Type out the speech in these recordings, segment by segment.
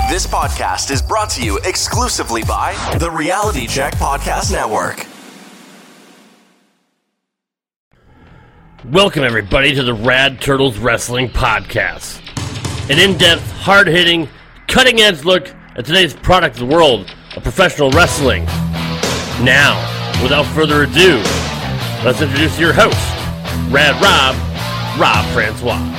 This podcast is brought to you exclusively by the Reality Check Podcast Network. Welcome, everybody, to the Rad Turtles Wrestling Podcast. An in-depth, hard-hitting, cutting-edge look at today's product of the world of professional wrestling. Now, without further ado, let's introduce your host, Rad Rob Francois.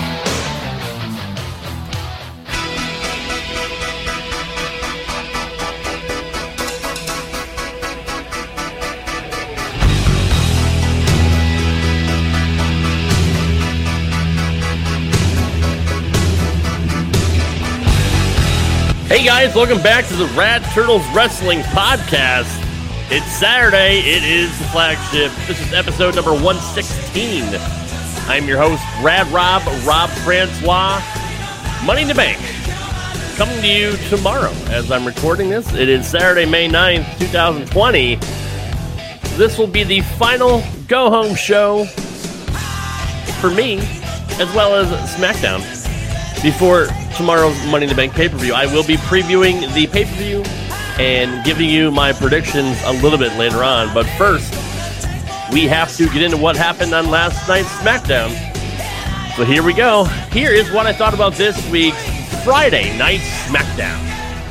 Hey guys, welcome back to the Rad Turtles Wrestling Podcast. It's Saturday, it is the flagship. This is episode number 116. I'm your host, Rad Rob Francois. Money in the Bank, coming to you tomorrow as I'm recording this. It is Saturday, May 9th, 2020. This will be the final go-home show for me, as well as SmackDown, before tomorrow's Money in the Bank pay-per-view. I will be previewing the pay-per-view and giving you my predictions a little bit later on. But first, we have to get into what happened on last night's SmackDown. So here we go. Here is what I thought about this week's Friday Night SmackDown.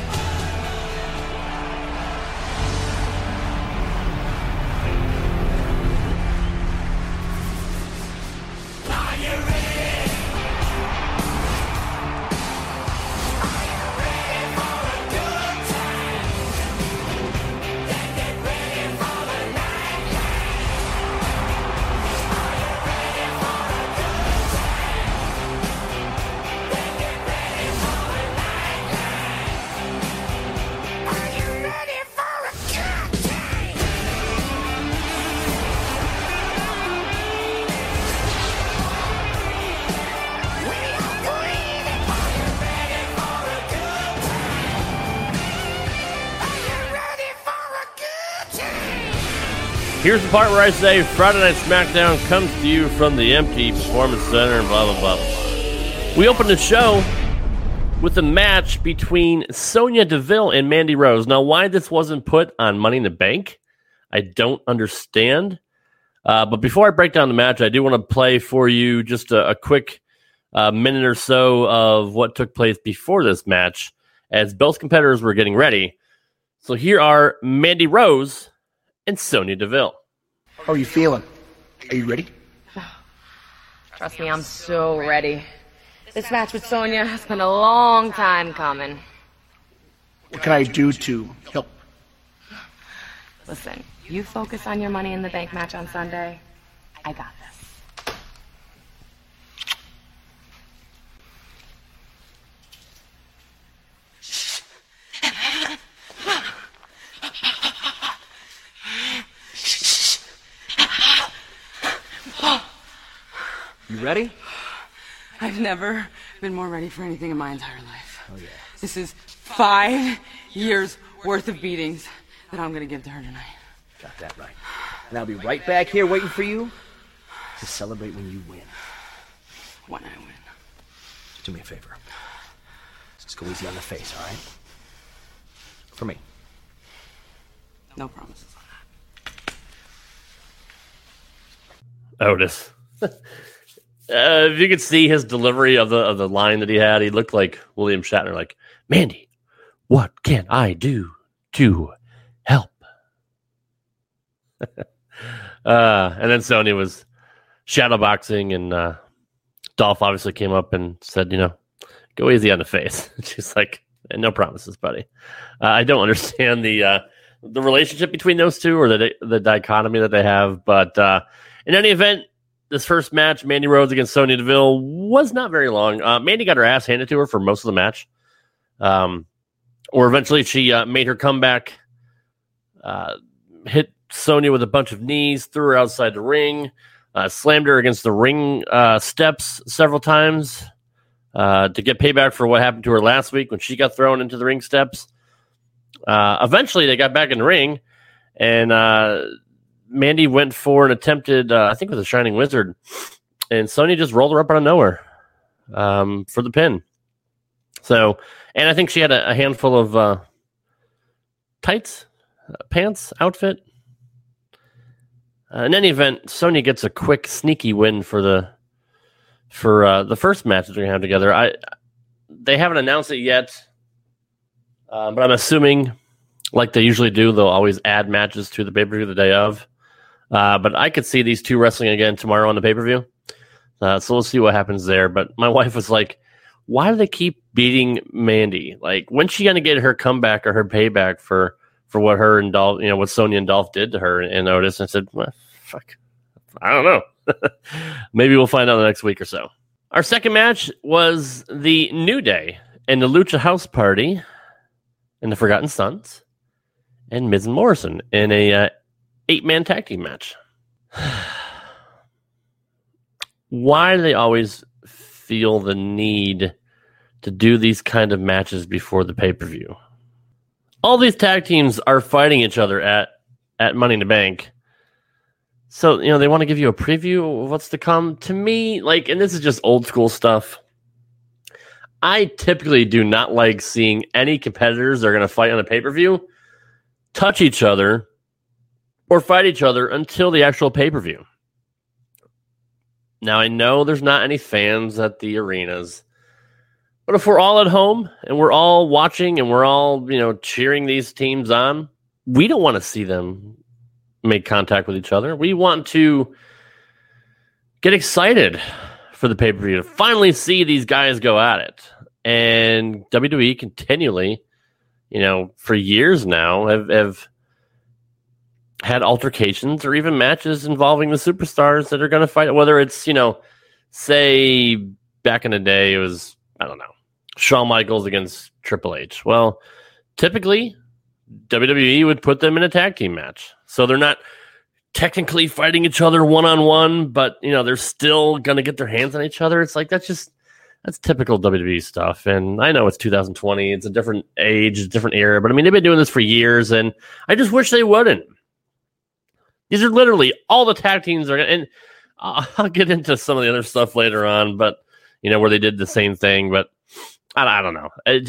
Here's the part where I say Friday Night SmackDown comes to you from the empty Performance Center and blah, blah, blah, blah. We opened the show with a match between Sonya Deville and Mandy Rose. Now, why this wasn't put on Money in the Bank, I don't understand. But before I break down the match, I do want to play for you just a quick minute or so of what took place before this match as both competitors were getting ready. So here are Mandy Rose and Sonya Deville. How are you feeling? Are you ready? Trust me, I'm so ready. This match with Sonya has been a long time coming. What can I do to help? Listen, you focus on your Money in the Bank match on Sunday. I got this. You ready? I've never been more ready for anything in my entire life. Oh, yeah. This is 5 years worth of beatings that I'm going to give to her tonight. Got that right. And I'll be right back here waiting for you to celebrate when you win. When I win. Do me a favor. Let's go easy on the face, all right? For me. No promises on that. Otis. If you could see his delivery of the line that he had, he looked like William Shatner, like, Mandy, what can I do to help? And then Sonya was shadowboxing, and Dolph obviously came up and said, go easy on the face. She's like, no promises, buddy. I don't understand the relationship between those two or the dichotomy that they have, but in any event, this first match, Mandy Rose against Sonya Deville, was not very long. Mandy got her ass handed to her for most of the match. Or eventually she made her comeback, hit Sonya with a bunch of knees, threw her outside the ring, slammed her against the ring steps several times to get payback for what happened to her last week when she got thrown into the ring steps. Eventually, they got back in the ring, and Mandy went for an attempted, I think, with a Shining Wizard, and Sonya just rolled her up out of nowhere for the pin. So, and I think she had a handful of tights, pants, outfit. In any event, Sonya gets a quick, sneaky win for the first match that they're gonna have together. They haven't announced it yet, but I'm assuming, like they usually do, they'll always add matches to the pay-per-view the day of. But I could see these two wrestling again tomorrow on the pay-per-view. So we'll see what happens there. But my wife was like, why do they keep beating Mandy? Like, when's she going to get her comeback or her payback for what her and Dolph, what Sonya and Dolph did to her and Otis? And I said, well, fuck, I don't know. Maybe we'll find out the next week or so. Our second match was the New Day and the Lucha House Party and the Forgotten Sons and Miz and Morrison in a 8-man tag team match. Why do they always feel the need to do these kind of matches before the pay-per-view? All these tag teams are fighting each other at Money in the Bank. So, they want to give you a preview of what's to come. To me, and this is just old school stuff, I typically do not like seeing any competitors that are going to fight on a pay-per-view touch each other or fight each other until the actual pay-per-view. Now, I know there's not any fans at the arenas, but if we're all at home and we're all watching and we're all, cheering these teams on, we don't want to see them make contact with each other. We want to get excited for the pay-per-view to finally see these guys go at it. And WWE continually, for years now have had altercations or even matches involving the superstars that are going to fight, whether it's, say back in the day, it was, I don't know, Shawn Michaels against Triple H. Well, typically WWE would put them in a tag team match. So they're not technically fighting each other one-on-one, but, they're still going to get their hands on each other. It's like, that's typical WWE stuff. And I know it's 2020. It's a different age, a different era. But, they've been doing this for years, and I just wish they wouldn't. These are literally all the tag teams and I'll get into some of the other stuff later on, but where they did the same thing. But I don't know. I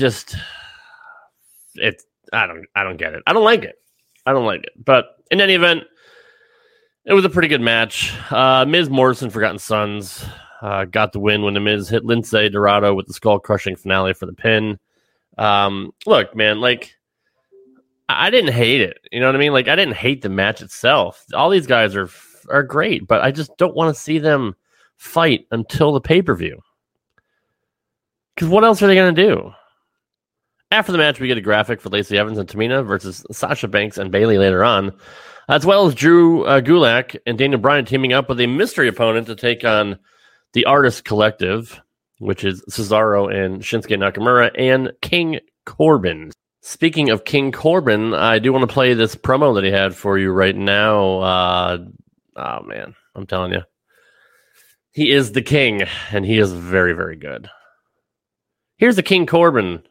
don't get it. I don't like it. But in any event, it was a pretty good match. Miz Morrison, Forgotten Sons, got the win when the Miz hit Lince Dorado with the skull crushing finale for the pin. Look, man, I didn't hate it. You know what I mean? I didn't hate the match itself. All these guys are great, but I just don't want to see them fight until the pay-per-view. Because what else are they going to do? After the match, we get a graphic for Lacey Evans and Tamina versus Sasha Banks and Bayley later on, as well as Drew Gulak and Daniel Bryan teaming up with a mystery opponent to take on the Artist Collective, which is Cesaro and Shinsuke Nakamura and King Corbin. Speaking of King Corbin, I do want to play this promo that he had for you right now. Oh, man, I'm telling you. He is the king, and he is very, very good. Here's the King Corbin.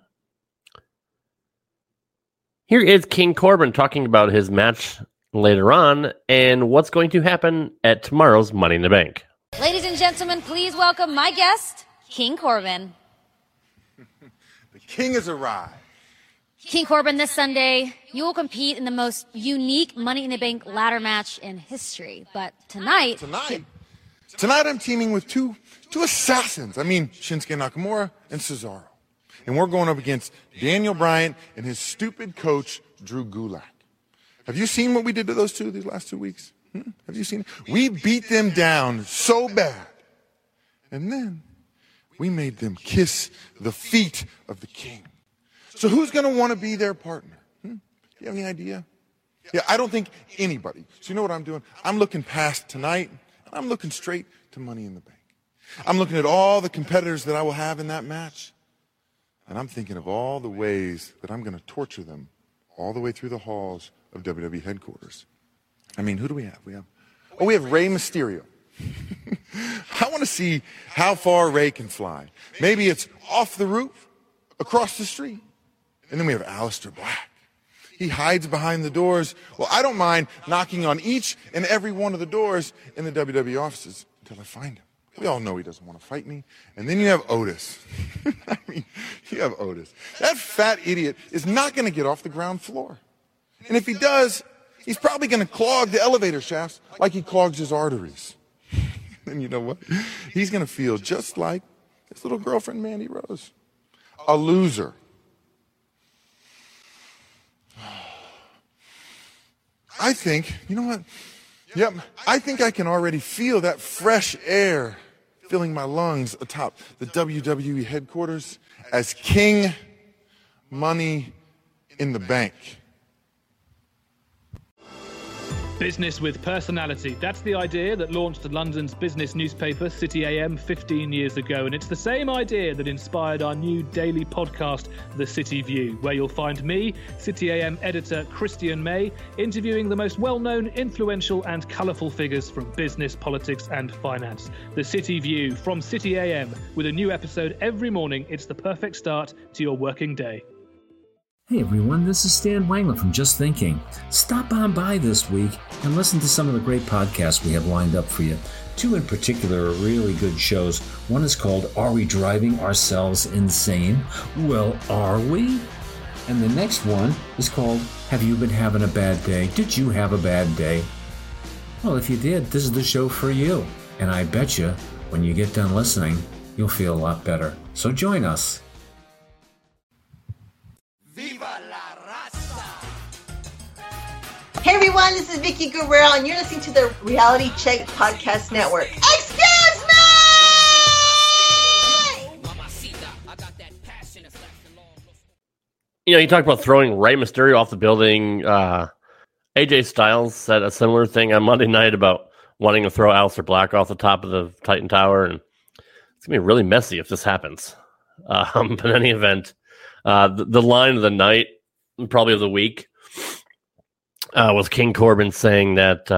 Here is King Corbin talking about his match later on and what's going to happen at tomorrow's Money in the Bank. Ladies and gentlemen, please welcome my guest, King Corbin. The king has arrived. King Corbin, this Sunday, you will compete in the most unique Money in the Bank ladder match in history. But tonight I'm teaming with two assassins. Shinsuke Nakamura and Cesaro. And we're going up against Daniel Bryan and his stupid coach, Drew Gulak. Have you seen what we did to those two these last 2 weeks? Have you seen it? We beat them down so bad. And then we made them kiss the feet of the king. So who's going to want to be their partner? Do you have any idea? Yeah, I don't think anybody. So you know what I'm doing? I'm looking past tonight, and I'm looking straight to Money in the Bank. I'm looking at all the competitors that I will have in that match, and I'm thinking of all the ways that I'm going to torture them all the way through the halls of WWE headquarters. Who do we have? We have Rey Mysterio. I want to see how far Rey can fly. Maybe it's off the roof, across the street. And then we have Aleister Black. He hides behind the doors. Well, I don't mind knocking on each and every one of the doors in the WWE offices until I find him. We all know he doesn't want to fight me. And then you have Otis. I mean, you have Otis. That fat idiot is not going to get off the ground floor. And if he does, he's probably going to clog the elevator shafts like he clogs his arteries. And you know what? He's going to feel just like his little girlfriend, Mandy Rose. A loser. I think, you know what? Yep, I think I can already feel that fresh air filling my lungs atop the WWE headquarters as King Money in the Bank. Business with personality. That's the idea that launched London's business newspaper, City AM, 15 years ago. And it's the same idea that inspired our new daily podcast, The City View, where you'll find me, City AM editor Christian May, interviewing the most well-known, influential and colourful figures from business, politics and finance. The City View from City AM, with a new episode every morning. It's the perfect start to your working day. Hey everyone, this is Stan Wangler from Just Thinking. Stop on by this week and listen to some of the great podcasts we have lined up for you. Two in particular are really good shows. One is called Are We Driving Ourselves Insane? Well, are we? And the next one is called Have You Been Having a Bad Day? Did you have a bad day? Well, if you did, this is the show for you. And I bet you, when you get done listening, you'll feel a lot better. So join us. Hey everyone, this is Vicky Guerrero, and you're listening to the Reality Check Podcast Network. Excuse me! You know, you talk about throwing Rey Mysterio off the building. AJ Styles said a similar thing on Monday night about wanting to throw Aleister Black off the top of the Titan Tower, and it's going to be really messy if this happens. But in any event, the line of the night, probably of the week, was King Corbin saying that,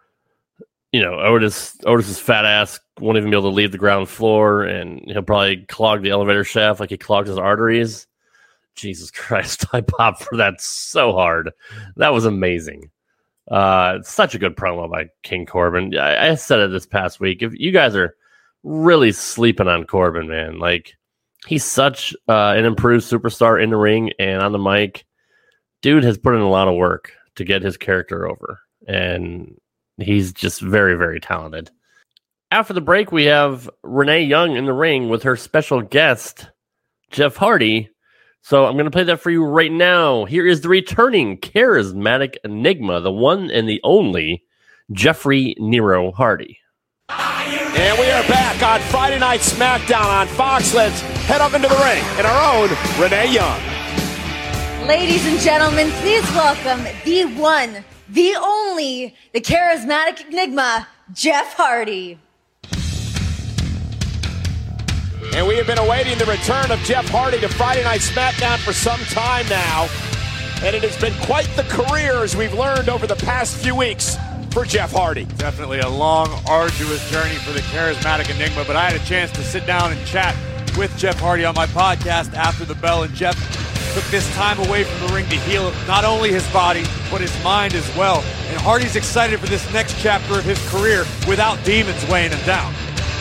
Otis's fat ass won't even be able to leave the ground floor, and he'll probably clog the elevator shaft like he clogged his arteries. Jesus Christ, I popped for that so hard. That was amazing. Such a good promo by King Corbin. I said it this past week. If you guys are really sleeping on Corbin, man, like, he's such an improved superstar in the ring and on the mic. Dude has put in a lot of work to get his character over, and he's just very, very talented. After the break, we have Renee Young in the ring with her special guest, Jeff Hardy. So I'm going to play that for you right now. Here is the returning charismatic enigma, the one and the only Jeffrey Nero Hardy. And we are back on Friday Night SmackDown on Fox. Let's head up into the ring in our own Renee Young. Ladies and gentlemen, please welcome the one, the only, the charismatic enigma, Jeff Hardy. And we have been awaiting the return of Jeff Hardy to Friday Night SmackDown for some time now. And it has been quite the career, as we've learned over the past few weeks, for Jeff Hardy. Definitely a long, arduous journey for the charismatic enigma, but I had a chance to sit down and chat with Jeff Hardy on my podcast after the bell, and Jeff took this time away from the ring to heal not only his body, but his mind as well. And Hardy's excited for this next chapter of his career without demons weighing him down.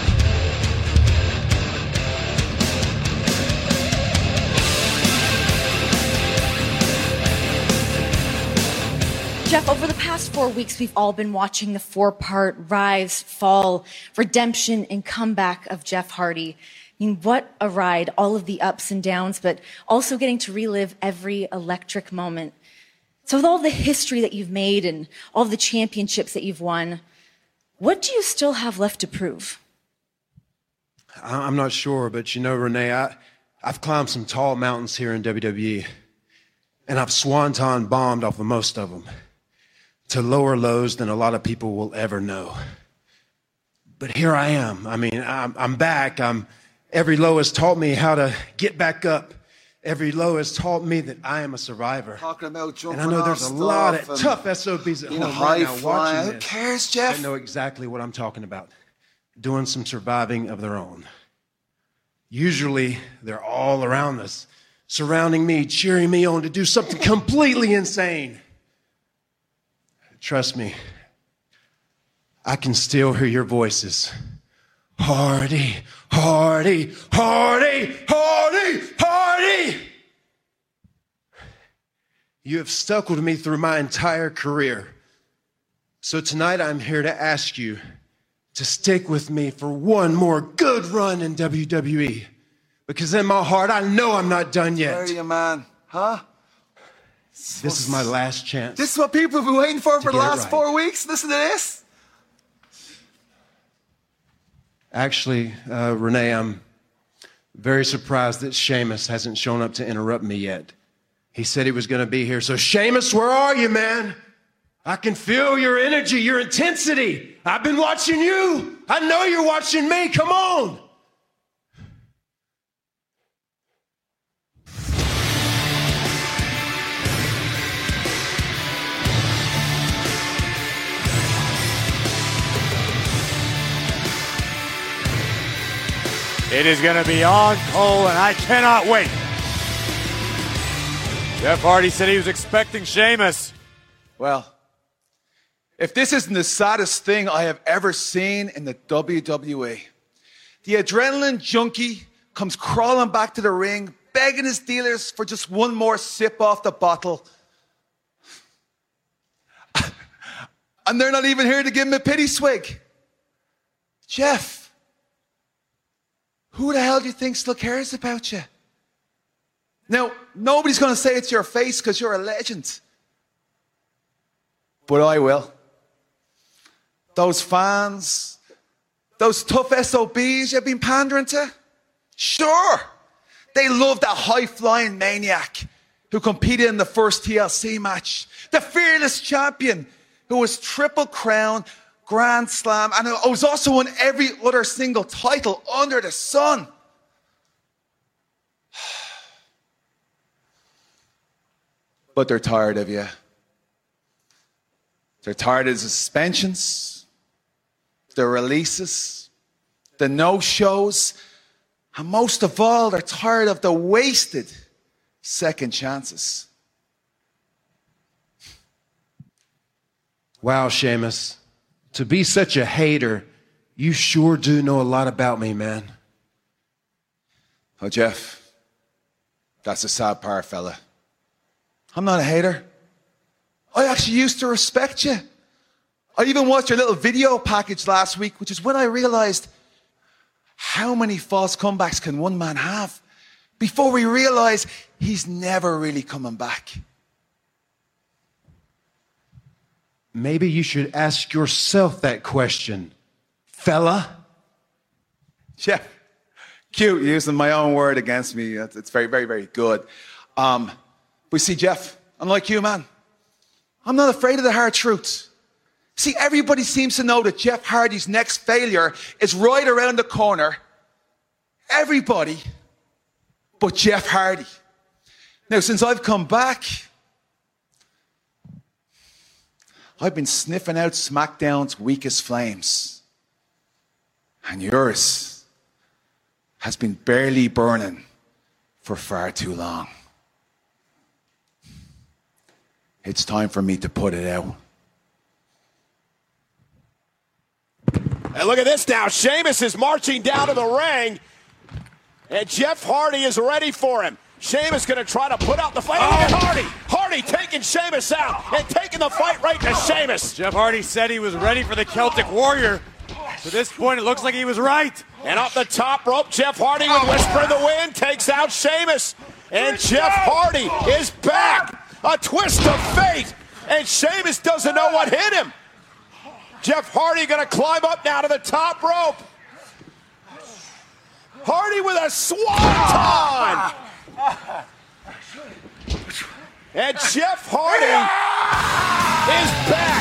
Jeff, over the past 4 weeks, we've all been watching the four-part rise, fall, redemption, and comeback of Jeff Hardy. I mean, what a ride, all of the ups and downs, but also getting to relive every electric moment. So with all the history that you've made and all the championships that you've won, what do you still have left to prove? I'm not sure, but you know, Renee, I've climbed some tall mountains here in WWE, and I've swanton bombed off of most of them to lower lows than a lot of people will ever know. But here I am. I mean, I'm back. Every low has taught me how to get back up. Every low has taught me that I am a survivor. Talking about jumping and I know there's a lot of tough SOBs at home right now watching this. Who cares, Jeff? I know exactly what I'm talking about. Doing some surviving of their own. Usually, they're all around us, surrounding me, cheering me on to do something completely insane. Trust me, I can still hear your voices Hardy, Hardy, Hardy, Hardy, Hardy. You have stuck with me through my entire career. So tonight I'm here to ask you to stick with me for one more good run in WWE. Because in my heart, I know I'm not done yet. Where are you, man? Huh? This is my last chance. This is what people have been waiting for the last right. 4 weeks? Listen to this. Actually, Renee, I'm very surprised that Sheamus hasn't shown up to interrupt me yet. He said he was going to be here. So Sheamus, where are you, man? I can feel your energy, your intensity. I've been watching you. I know you're watching me. Come on. It is going to be on Cole, and I cannot wait. Jeff Hardy said he was expecting Sheamus. Well, if this isn't the saddest thing I have ever seen in the WWE, the adrenaline junkie comes crawling back to the ring, begging his dealers for just one more sip off the bottle. And they're not even here to give him a pity swig. Jeff, who the hell do you think still cares about you? Now, nobody's going to say it's your face because you're a legend. But I will. Those fans, those tough SOBs you've been pandering to, sure, they love that high-flying maniac who competed in the first TLC match, the fearless champion who was Triple Crown, Grand Slam, and who was also won every other single title under the sun. But they're tired of you. They're tired of the suspensions, the releases, the no-shows, and most of all, they're tired of the wasted second chances. Wow, Sheamus. To be such a hater, you sure do know a lot about me, man. Oh, Jeff, that's the sad part, fella. I'm not a hater. I actually used to respect you. I even watched your little video package last week, which is when I realized how many false comebacks can one man have before we realize he's never really coming back. Maybe you should ask yourself that question, fella. Jeff, cute, using my own word against me. It's very, very, very good. But see, Jeff, unlike you, man, I'm not afraid of the hard truth. See, everybody seems to know that Jeff Hardy's next failure is right around the corner. Everybody but Jeff Hardy. Now, since I've come back, I've been sniffing out SmackDown's weakest flames. And yours has been barely burning for far too long. It's time for me to put it out. And look at this now. Sheamus is marching down to the ring. And Jeff Hardy is ready for him. Sheamus going to try to put out the fight. Oh. Look at Hardy. Hardy taking Sheamus out and taking the fight right to Sheamus. Jeff Hardy said he was ready for the Celtic Warrior. To this point, it looks like he was right. And up the top rope, Jeff Hardy with Whisper in the Wind takes out Sheamus. And Jeff Hardy is back. A twist of fate. And Sheamus doesn't know what hit him. Jeff Hardy going to climb up now to the top rope. Hardy with a swanton. And Jeff Hardy is back.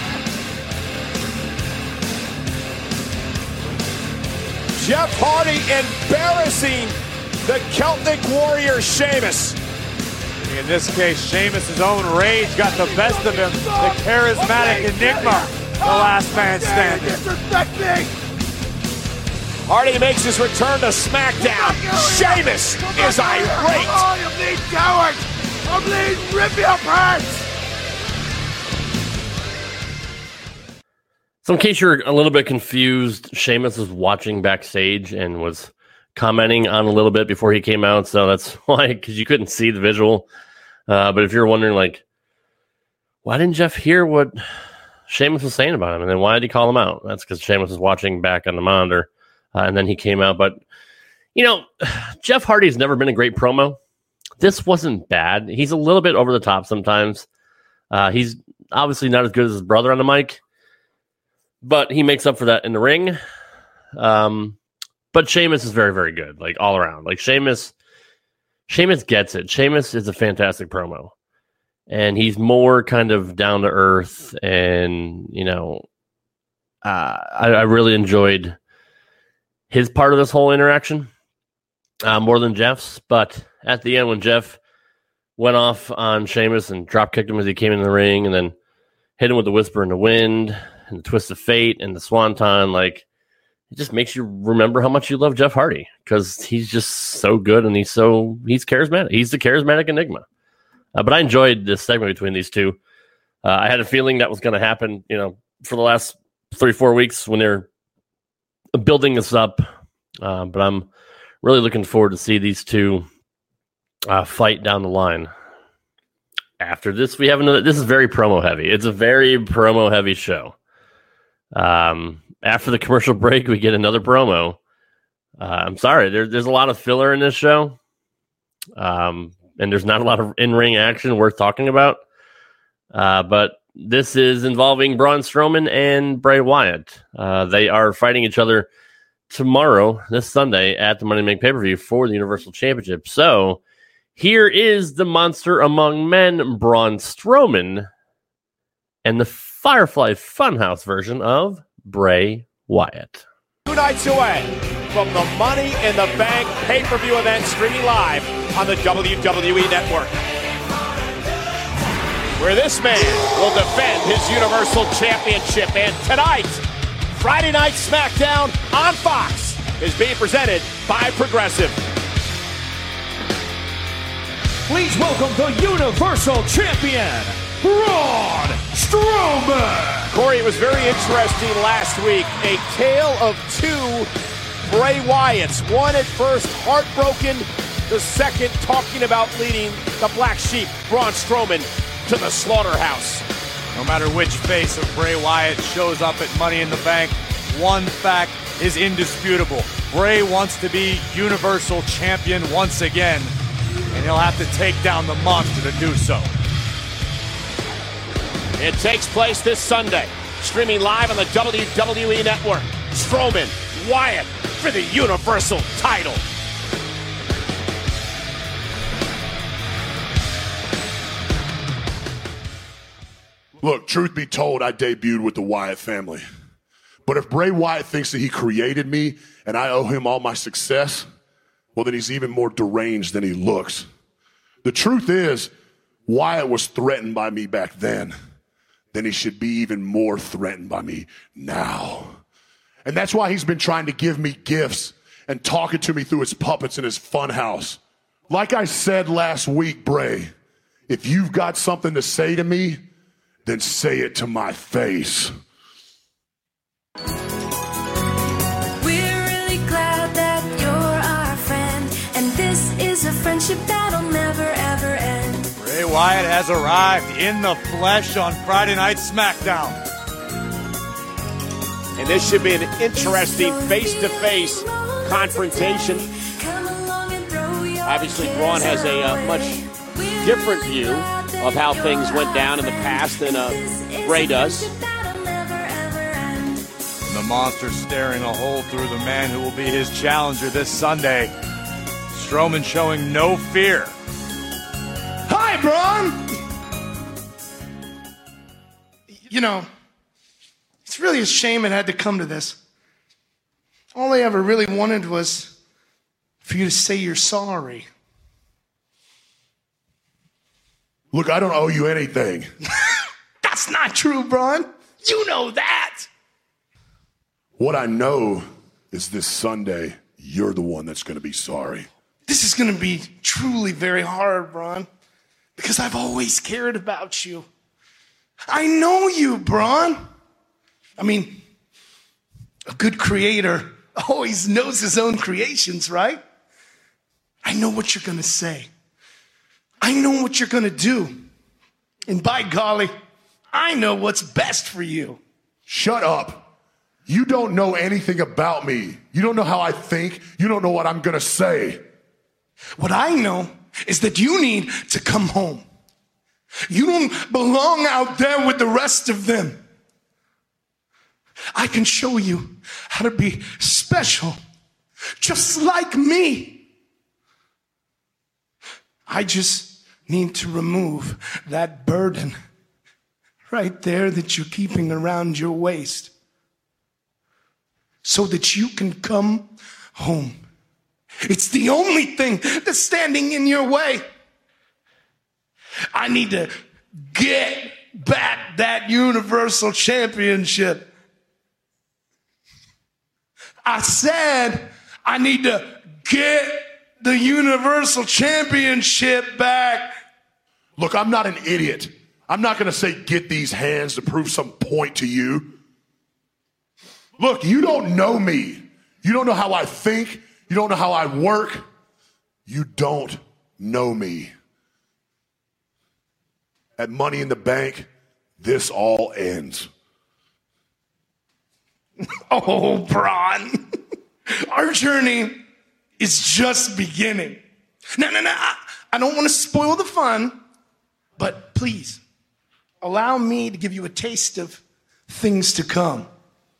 Jeff Hardy embarrassing the Celtic Warrior Sheamus. In this case, Sheamus' own rage got the best of him. The charismatic Enigma, the last man standing. Disrespect me. Hardy makes his return to SmackDown. Sheamus is irate. Oh, you bleed coward! I bleed rip you apart! So in case you're a little bit confused, Sheamus was watching backstage and was commenting on a little bit before he came out. So that's why, because you couldn't see the visual. But if you're wondering, like, why didn't Jeff hear what Sheamus was saying about him? And then why did he call him out? That's because Sheamus was watching back on the monitor. And then he came out. But, you know, Jeff Hardy's never been a great promo. This wasn't bad. He's a little bit over the top sometimes. He's obviously not as good as his brother on the mic, but he makes up for that in the ring. But Sheamus is very, very good, like all around. Like Sheamus gets it. Sheamus is a fantastic promo, and he's more kind of down to earth. And you know, I really enjoyed his part of this whole interaction more than Jeff's. But at the end, when Jeff went off on Sheamus and drop kicked him as he came in the ring, and then hit him with the Whisper in the Wind and the Twist of Fate and the Swanton, like, it just makes you remember how much you love Jeff Hardy, because he's just so good and he's charismatic. He's the charismatic enigma. But I enjoyed this segment between these two. I had a feeling that was going to happen, you know, for the last 3-4 weeks when they're building this up. But I'm really looking forward to see these two fight down the line. After this, we have another. This is very promo heavy. It's a very promo heavy show. After the commercial break, we get another promo. I'm sorry, there's a lot of filler in this show, and there's not a lot of in-ring action worth talking about. But this is involving Braun Strowman and Bray Wyatt. They are fighting each other tomorrow, this Sunday, at the Money in the Bank pay-per-view for the Universal Championship. So here is the monster among men, Braun Strowman, and the Firefly Funhouse version of Bray Wyatt. 2 nights away from the Money in the Bank pay-per-view event streaming live on the WWE Network, where this man will defend his Universal Championship. And tonight, Friday Night SmackDown on Fox is being presented by Progressive. Please welcome the Universal Champion, Braun Strowman. Corey, it was very interesting last week. A tale of two Bray Wyatts. One at first heartbroken, the second talking about leading the Black Sheep, Braun Strowman, to the slaughterhouse. No matter which face of Bray Wyatt shows up at Money in the Bank, one fact is indisputable. Bray wants to be Universal Champion once again, and he'll have to take down the monster to do so. It takes place this Sunday, streaming live on the WWE Network. Strowman, Wyatt for the Universal title. Look, truth be told, I debuted with the Wyatt family. But if Bray Wyatt thinks that he created me and I owe him all my success, well, then he's even more deranged than he looks. The truth is, Wyatt was threatened by me back then. Then he should be even more threatened by me now. And that's why he's been trying to give me gifts and talking to me through his puppets in his fun house. Like I said last week, Bray, if you've got something to say to me, then say it to my face. We're really glad that you're our friend, and this is a friendship that'll never ever end. Bray Wyatt has arrived in the flesh on Friday Night SmackDown. And this should be an interesting face-to-face confrontation. Obviously, Braun has a much different view of how things went down in the past than Bray does. And the monster staring a hole through the man who will be his challenger this Sunday. Strowman showing no fear. Hi, Braun! You know, it's really a shame it had to come to this. All I ever really wanted was for you to say you're sorry. Look, I don't owe you anything. That's not true, Braun. You know that. What I know is this Sunday, you're the one that's going to be sorry. This is going to be truly very hard, Braun, because I've always cared about you. I know you, Braun. I mean, a good creator always knows his own creations, right? I know what you're going to say. I know what you're going to do. And by golly, I know what's best for you. Shut up. You don't know anything about me. You don't know how I think. You don't know what I'm going to say. What I know is that you need to come home. You don't belong out there with the rest of them. I can show you how to be special, just like me. I just need to remove that burden right there that you're keeping around your waist so that you can come home. It's the only thing that's standing in your way. I need to get back that Universal Championship. I said I need to get the Universal Championship back. Look, I'm not an idiot. I'm not going to say get these hands to prove some point to you. Look, you don't know me. You don't know how I think. You don't know how I work. You don't know me. At Money in the Bank, this all ends. Oh, Braun, our journey is just beginning. No, I don't want to spoil the fun, but please, allow me to give you a taste of things to come.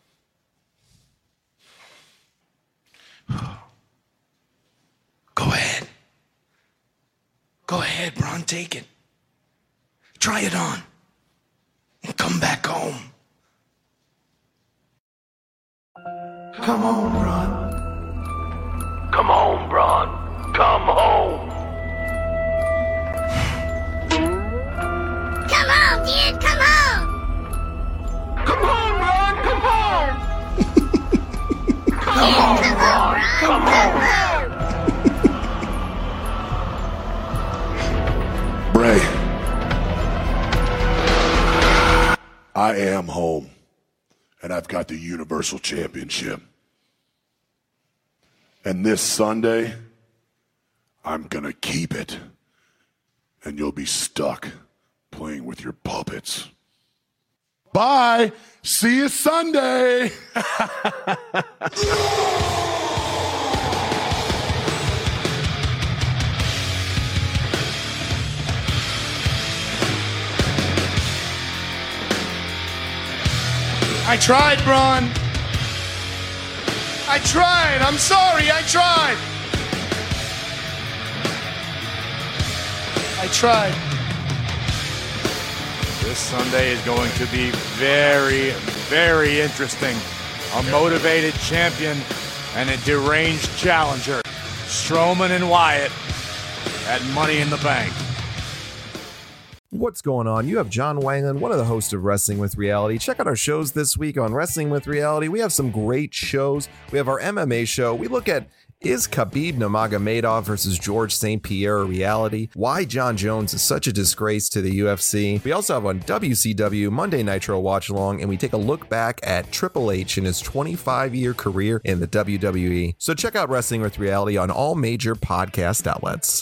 Go ahead. Go ahead, Braun, take it. Try it on and come back home. Come on, Braun. Come home, Braun. Come home. Come on, kid, come on! Come home, Braun. Come home. Come home, Braun. Come home. Bray, I am home, and I've got the Universal Championship. And this Sunday, I'm gonna keep it, and you'll be stuck playing with your puppets. Bye. See you Sunday. I tried, Braun. I tried. I'm sorry. I tried. I tried. This Sunday is going to be very, very interesting. A motivated champion and a deranged challenger. Strowman and Wyatt at Money in the Bank. What's going on? You have John Wangland, one of the hosts of Wrestling with Reality. Check out our shows this week on Wrestling with Reality. We have some great shows. We have our MMA show. We look at, is Khabib Nurmagomedov versus George St. Pierre a reality? Why John Jones is such a disgrace to the UFC. We also have on WCW Monday Nitro Watch Along, and we take a look back at Triple H in his 25-year career in the WWE. So check out Wrestling with Reality on all major podcast outlets.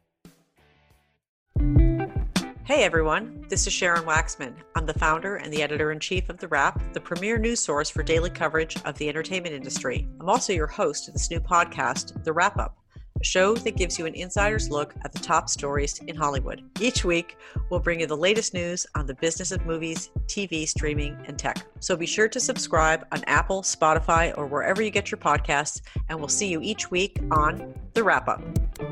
Hey everyone, this is Sharon Waxman. I'm the founder and the editor-in-chief of The Wrap, the premier news source for daily coverage of the entertainment industry. I'm also your host of this new podcast, The Wrap Up, a show that gives you an insider's look at the top stories in Hollywood. Each week, we'll bring you the latest news on the business of movies, TV, streaming, and tech. So be sure to subscribe on Apple, Spotify, or wherever you get your podcasts, and we'll see you each week on The Wrap Up.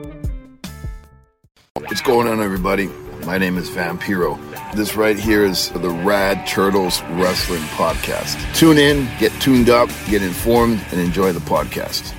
What's going on, everybody? My name is Vampiro. This right here is the Rad Turtles Wrestling Podcast. Tune in, get tuned up, get informed, and enjoy the podcast.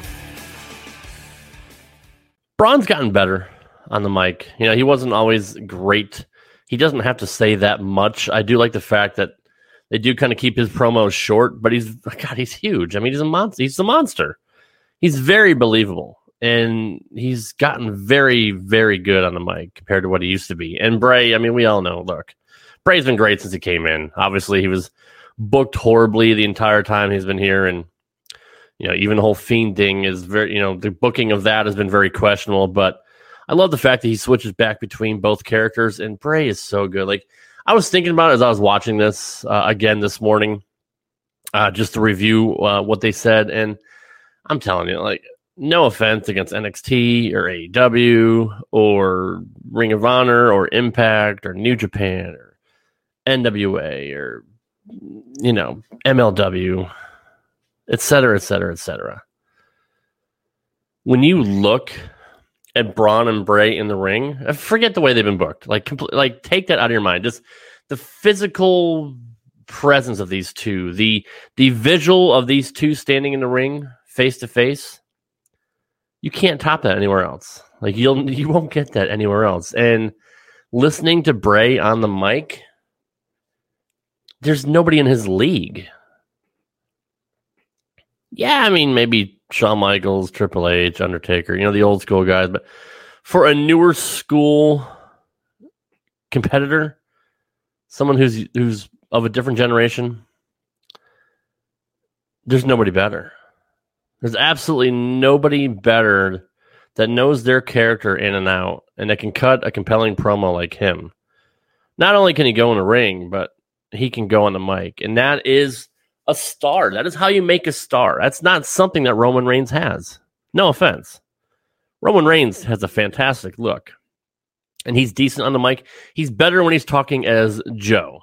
Braun's gotten better on the mic. You know, he wasn't always great. He doesn't have to say that much. I do like the fact that they do kind of keep his promos short, but he's huge. I mean, he's a monster. He's a monster. He's very believable. And he's gotten very, very good on the mic compared to what he used to be. And Bray, I mean, we all know, look, Bray's been great since he came in. Obviously, he was booked horribly the entire time he's been here, and even the whole Fiend thing is very, the booking of that has been very questionable. But I love the fact that he switches back between both characters, and Bray is so good. Like, I was thinking about it as I was watching this again this morning, just to review what they said, and I'm telling you, like, no offense against NXT or AEW or Ring of Honor or Impact or New Japan or NWA or MLW, et cetera, et cetera, et cetera. When you look at Braun and Bray in the ring, forget the way they've been booked. Like, take that out of your mind. Just the physical presence of these two, the visual of these two standing in the ring face to face. You can't top that anywhere else. Like, you won't get that anywhere else. And listening to Bray on the mic, there's nobody in his league. Yeah, I mean, maybe Shawn Michaels, Triple H, Undertaker, the old school guys. But for a newer school competitor, someone who's of a different generation, there's nobody better. There's absolutely nobody better that knows their character in and out and that can cut a compelling promo like him. Not only can he go in the ring, but he can go on the mic. And that is a star. That is how you make a star. That's not something that Roman Reigns has. No offense. Roman Reigns has a fantastic look. And he's decent on the mic. He's better when he's talking as Joe.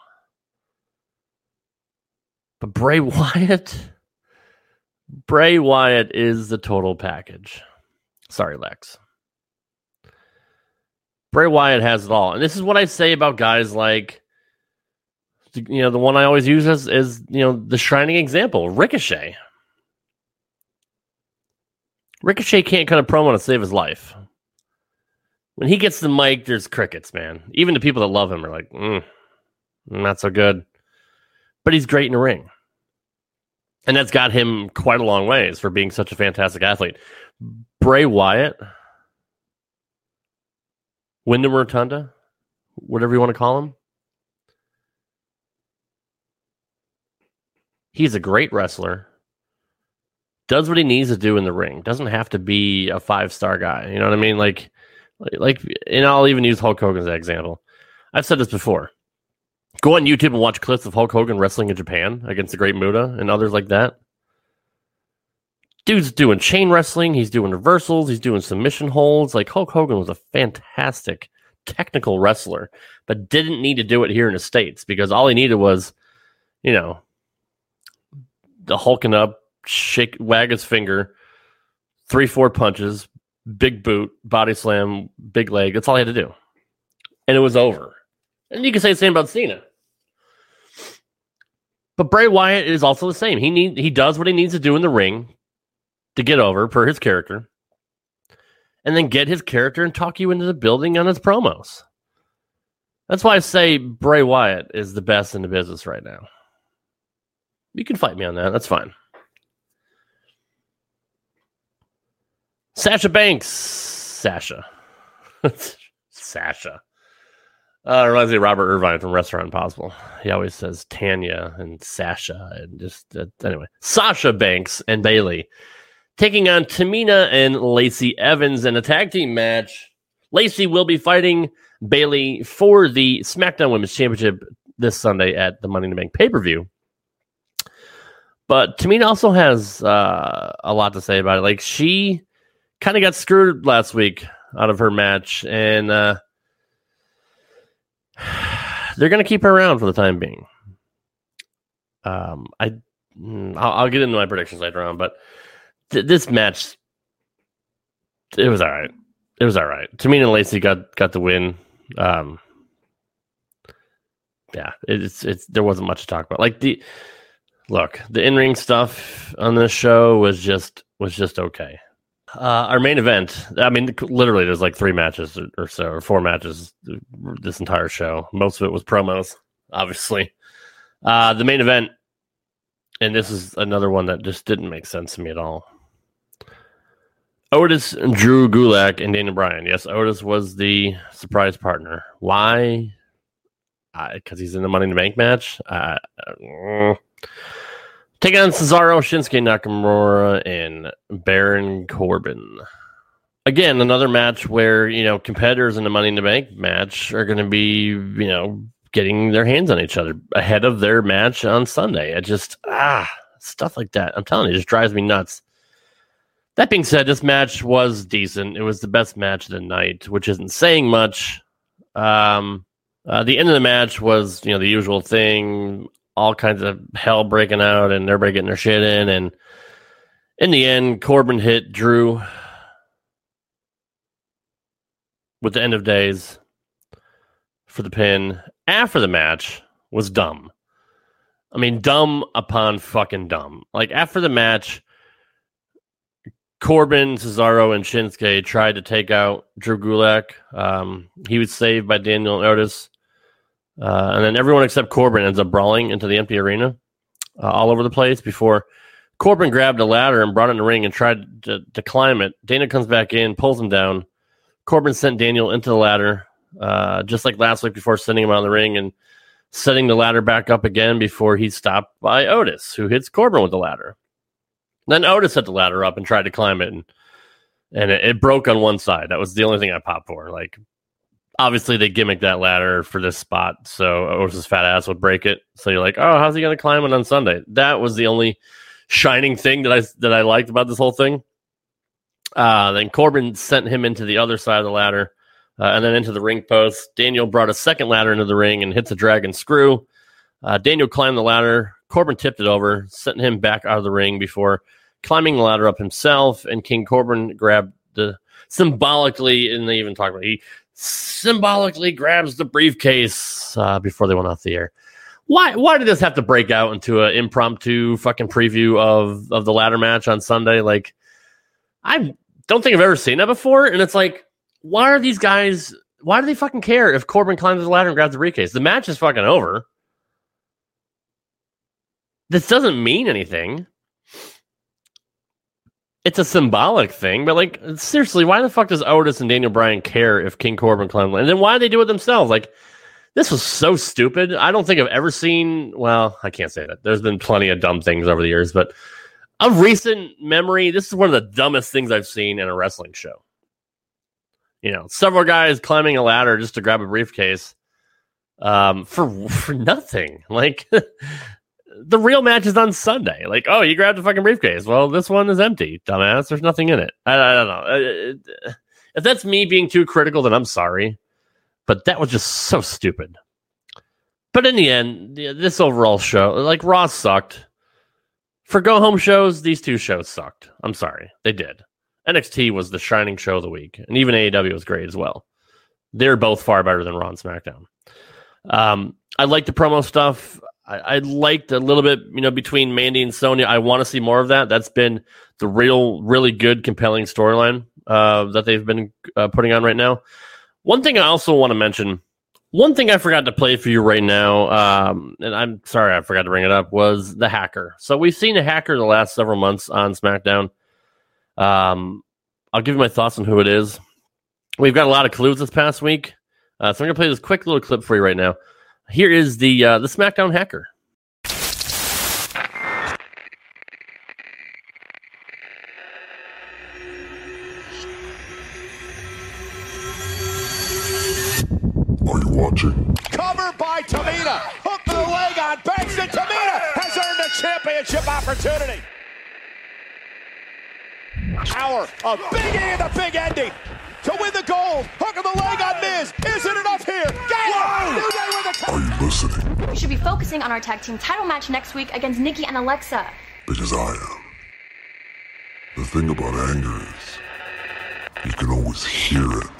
But Bray Wyatt is the total package. Sorry, Lex. Bray Wyatt has it all. And this is what I say about guys like, the one I always use is the shining example, Ricochet. Ricochet can't cut a promo to save his life. When he gets the mic, there's crickets, man. Even the people that love him are like, not so good. But he's great in the ring. And that's got him quite a long ways for being such a fantastic athlete. Bray Wyatt, Wyndham Rotunda, whatever you want to call him. He's a great wrestler. Does what he needs to do in the ring. Doesn't have to be a 5-star guy. You know what I mean? Like, and I'll even use Hulk Hogan as an example. I've said this before. Go on YouTube and watch clips of Hulk Hogan wrestling in Japan against the Great Muta and others like that. Dude's doing chain wrestling. He's doing reversals. He's doing submission holds. Like, Hulk Hogan was a fantastic technical wrestler, but didn't need to do it here in the States because all he needed was, the hulking up, wag his finger, 3-4 punches, big boot, body slam, big leg. That's all he had to do. And it was over. And you can say the same about Cena. But Bray Wyatt is also the same. He does what he needs to do in the ring to get over per his character. And then get his character and talk you into the building on his promos. That's why I say Bray Wyatt is the best in the business right now. You can fight me on that. That's fine. Sasha Banks. Sasha. It reminds me of Robert Irvine from Restaurant Impossible. He always says Tanya and Sasha and just anyway. Sasha Banks and Bayley taking on Tamina and Lacey Evans in a tag team match. Lacey will be fighting Bayley for the SmackDown Women's Championship this Sunday at the Money in the Bank pay-per-view. But Tamina also has a lot to say about it. Like, she kind of got screwed last week out of her match, and they're going to keep her around for the time being. I'll get into my predictions later on, but this match, it was all right. Tamina and Lacey got the win. Yeah, there wasn't much to talk about. Like, the in-ring stuff on this show was just okay. Our main event, I mean, literally there's like 3 matches or so, or 4 matches this entire show. Most of it was promos, obviously. The main event, and this is another one that just didn't make sense to me at all. Otis, Drew Gulak, and Daniel Bryan. Yes, Otis was the surprise partner. Why? because he's in the Money in the Bank match. Taking on Cesaro, Shinsuke Nakamura, and Baron Corbin. Again, another match where, competitors in the Money in the Bank match are going to be, getting their hands on each other ahead of their match on Sunday. It just, stuff like that. I'm telling you, it just drives me nuts. That being said, this match was decent. It was the best match of the night, which isn't saying much. The end of the match was, the usual thing. All kinds of hell breaking out and everybody getting their shit in. And in the end, Corbin hit Drew with the end of days for the pin. After the match was dumb. I mean, dumb upon fucking dumb. Like, after the match, Corbin, Cesaro, and Shinsuke tried to take out Drew Gulak. He was saved by Daniel and Otis. And then everyone except Corbin ends up brawling into the empty arena all over the place before Corbin grabbed a ladder and brought it in the ring and tried to climb it. Dana comes back in, pulls him down. Corbin sent Daniel into the ladder, just like last week, before sending him out of the ring and setting the ladder back up again before he's stopped by Otis, who hits Corbin with the ladder. Then Otis set the ladder up and tried to climb it, and it broke on one side. That was the only thing I popped for. Like, obviously, they gimmicked that ladder for this spot, so Otis' fat ass would break it. So you're like, oh, how's he going to climb it on Sunday? That was the only shining thing that I liked about this whole thing. Then Corbin sent him into the other side of the ladder, and then into the ring post. Daniel brought a second ladder into the ring and hits a dragon screw. Daniel climbed the ladder. Corbin tipped it over, sent him back out of the ring before climbing the ladder up himself. And King Corbin grabbed symbolically, and they even talked about he symbolically grabs the briefcase before they went off the air. Why did this have to break out into an impromptu fucking preview of the ladder match on Sunday? Like, I don't think I've ever seen that before. And it's like, why do they fucking care if Corbin climbs the ladder and grabs the briefcase? The match is fucking over. This doesn't mean anything. It's a symbolic thing, but like, seriously, why the fuck does Otis and Daniel Bryan care if King Corbin climbs? And then why do they do it themselves? Like, this was so stupid. I don't think I've ever seen, well, I can't say that. There's been plenty of dumb things over the years, but of recent memory, this is one of the dumbest things I've seen in a wrestling show. Several guys climbing a ladder just to grab a briefcase for nothing. Like, the real match is on Sunday. Like, oh, you grabbed the fucking briefcase. Well, this one is empty, dumbass. There's nothing in it. I don't know. If that's me being too critical, then I'm sorry. But that was just so stupid. But in the end, this overall show, like, Raw sucked. For go-home shows, these two shows sucked. I'm sorry. They did. NXT was the shining show of the week. And even AEW was great as well. They're both far better than Raw and SmackDown. I like the promo stuff. I liked a little bit, between Mandy and Sonya. I want to see more of that. That's been the really good, compelling storyline that they've been putting on right now. One thing I also want to mention, one thing I forgot to play for you right now, and I'm sorry I forgot to bring it up, was the Hacker. So we've seen a Hacker the last several months on SmackDown. I'll give you my thoughts on who it is. We've got a lot of clues this past week. So I'm going to play this quick little clip for you right now. Here is the SmackDown Hacker. Are you watching? Cover by Tamina. Hook to the leg on Banks, and Tamina has earned a championship opportunity. Hour of Big E in the big ending to win the gold. Hook of the leg on Miz. Isn't enough here. Are you listening? We should be focusing on our tag team title match next week against Nikki and Alexa. Because I am. The thing about anger is, you can always hear it.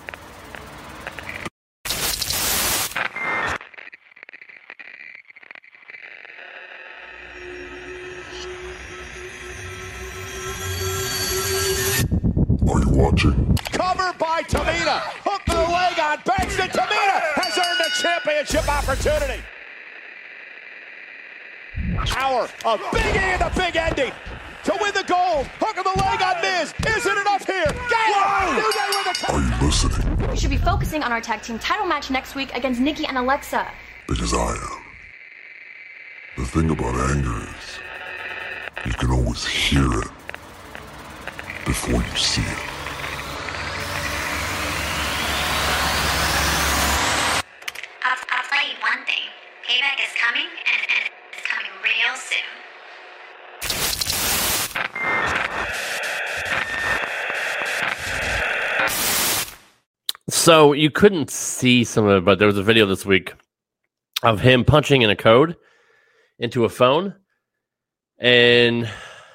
Are you watching? Cover by Tamina. Hook to the leg on Banks, and Tamina has earned a championship opportunity. Hour of Big E in the big ending to win the gold. Hook of the leg on Miz. Isn't enough here. Are you listening? We should be focusing on our tag team title match next week against Nikki and Alexa. Because I am. The thing about anger is, you can always hear it before you see it. I'll tell you one thing. Payback is coming, and it's coming real soon. So you couldn't see some of it, but there was a video this week of him punching in a code into a phone, and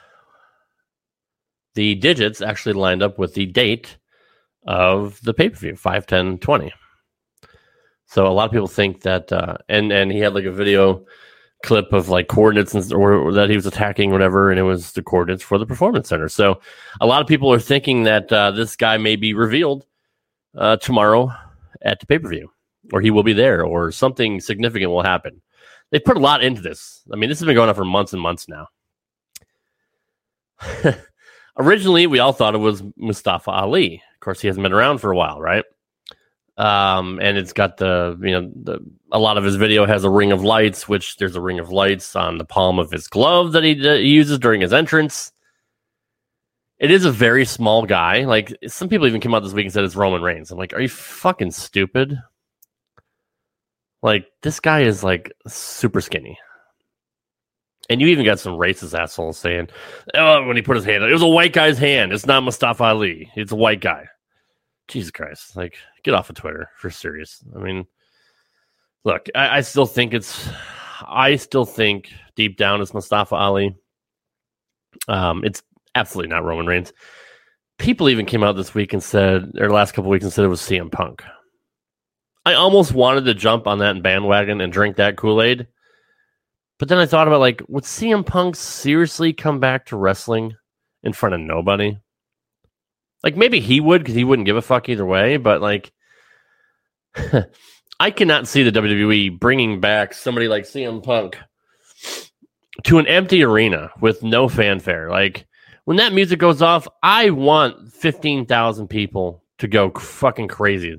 the digits actually lined up with the date of the pay-per-view, 5/10/20. So a lot of people think that, and he had like a video clip of like coordinates or that he was attacking, whatever, and it was the coordinates for the Performance Center. So a lot of people are thinking that this guy may be revealed tomorrow at the pay-per-view, or he will be there, or something significant will happen. They put a lot into this. I mean, this has been going on for months and months now. Originally, we all thought it was Mustafa Ali. Of course, he hasn't been around for a while, right? And it's got a lot of his video has a ring of lights, which there's a ring of lights on the palm of his glove that he uses during his entrance. It is a very small guy. Like, some people even came out this week and said it's Roman Reigns. I'm like, are you fucking stupid? Like, this guy is like super skinny. And you even got some racist assholes saying, oh, when he put his hand on, it was a white guy's hand. It's not Mustafa Ali. It's a white guy. Jesus Christ. Like, get off of Twitter, for serious. I mean, look, I still think deep down it's Mustafa Ali. It's absolutely not Roman Reigns. People even came out this week and said, or last couple weeks, and said it was CM Punk. I almost wanted to jump on that bandwagon and drink that Kool-Aid. But then I thought about, like, would CM Punk seriously come back to wrestling in front of nobody? Like, maybe he would, because he wouldn't give a fuck either way. But, like, I cannot see the WWE bringing back somebody like CM Punk to an empty arena with no fanfare. Like, when that music goes off, I want 15,000 people to go fucking crazy.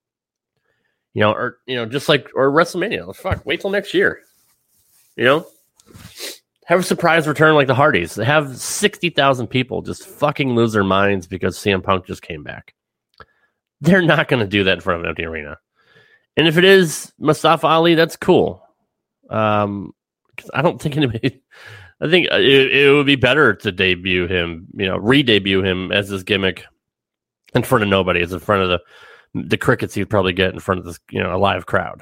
Or just like, or WrestleMania. Fuck, wait till next year. Have a surprise return like the Hardys. Have 60,000 people just fucking lose their minds because CM Punk just came back. They're not going to do that in front of an empty arena. And if it is Mustafa Ali, that's cool. 'Cause I don't think anybody. I think it would be better to debut him, re-debut him as this gimmick in front of nobody, as in front of the crickets you'd probably get in front of this, a live crowd.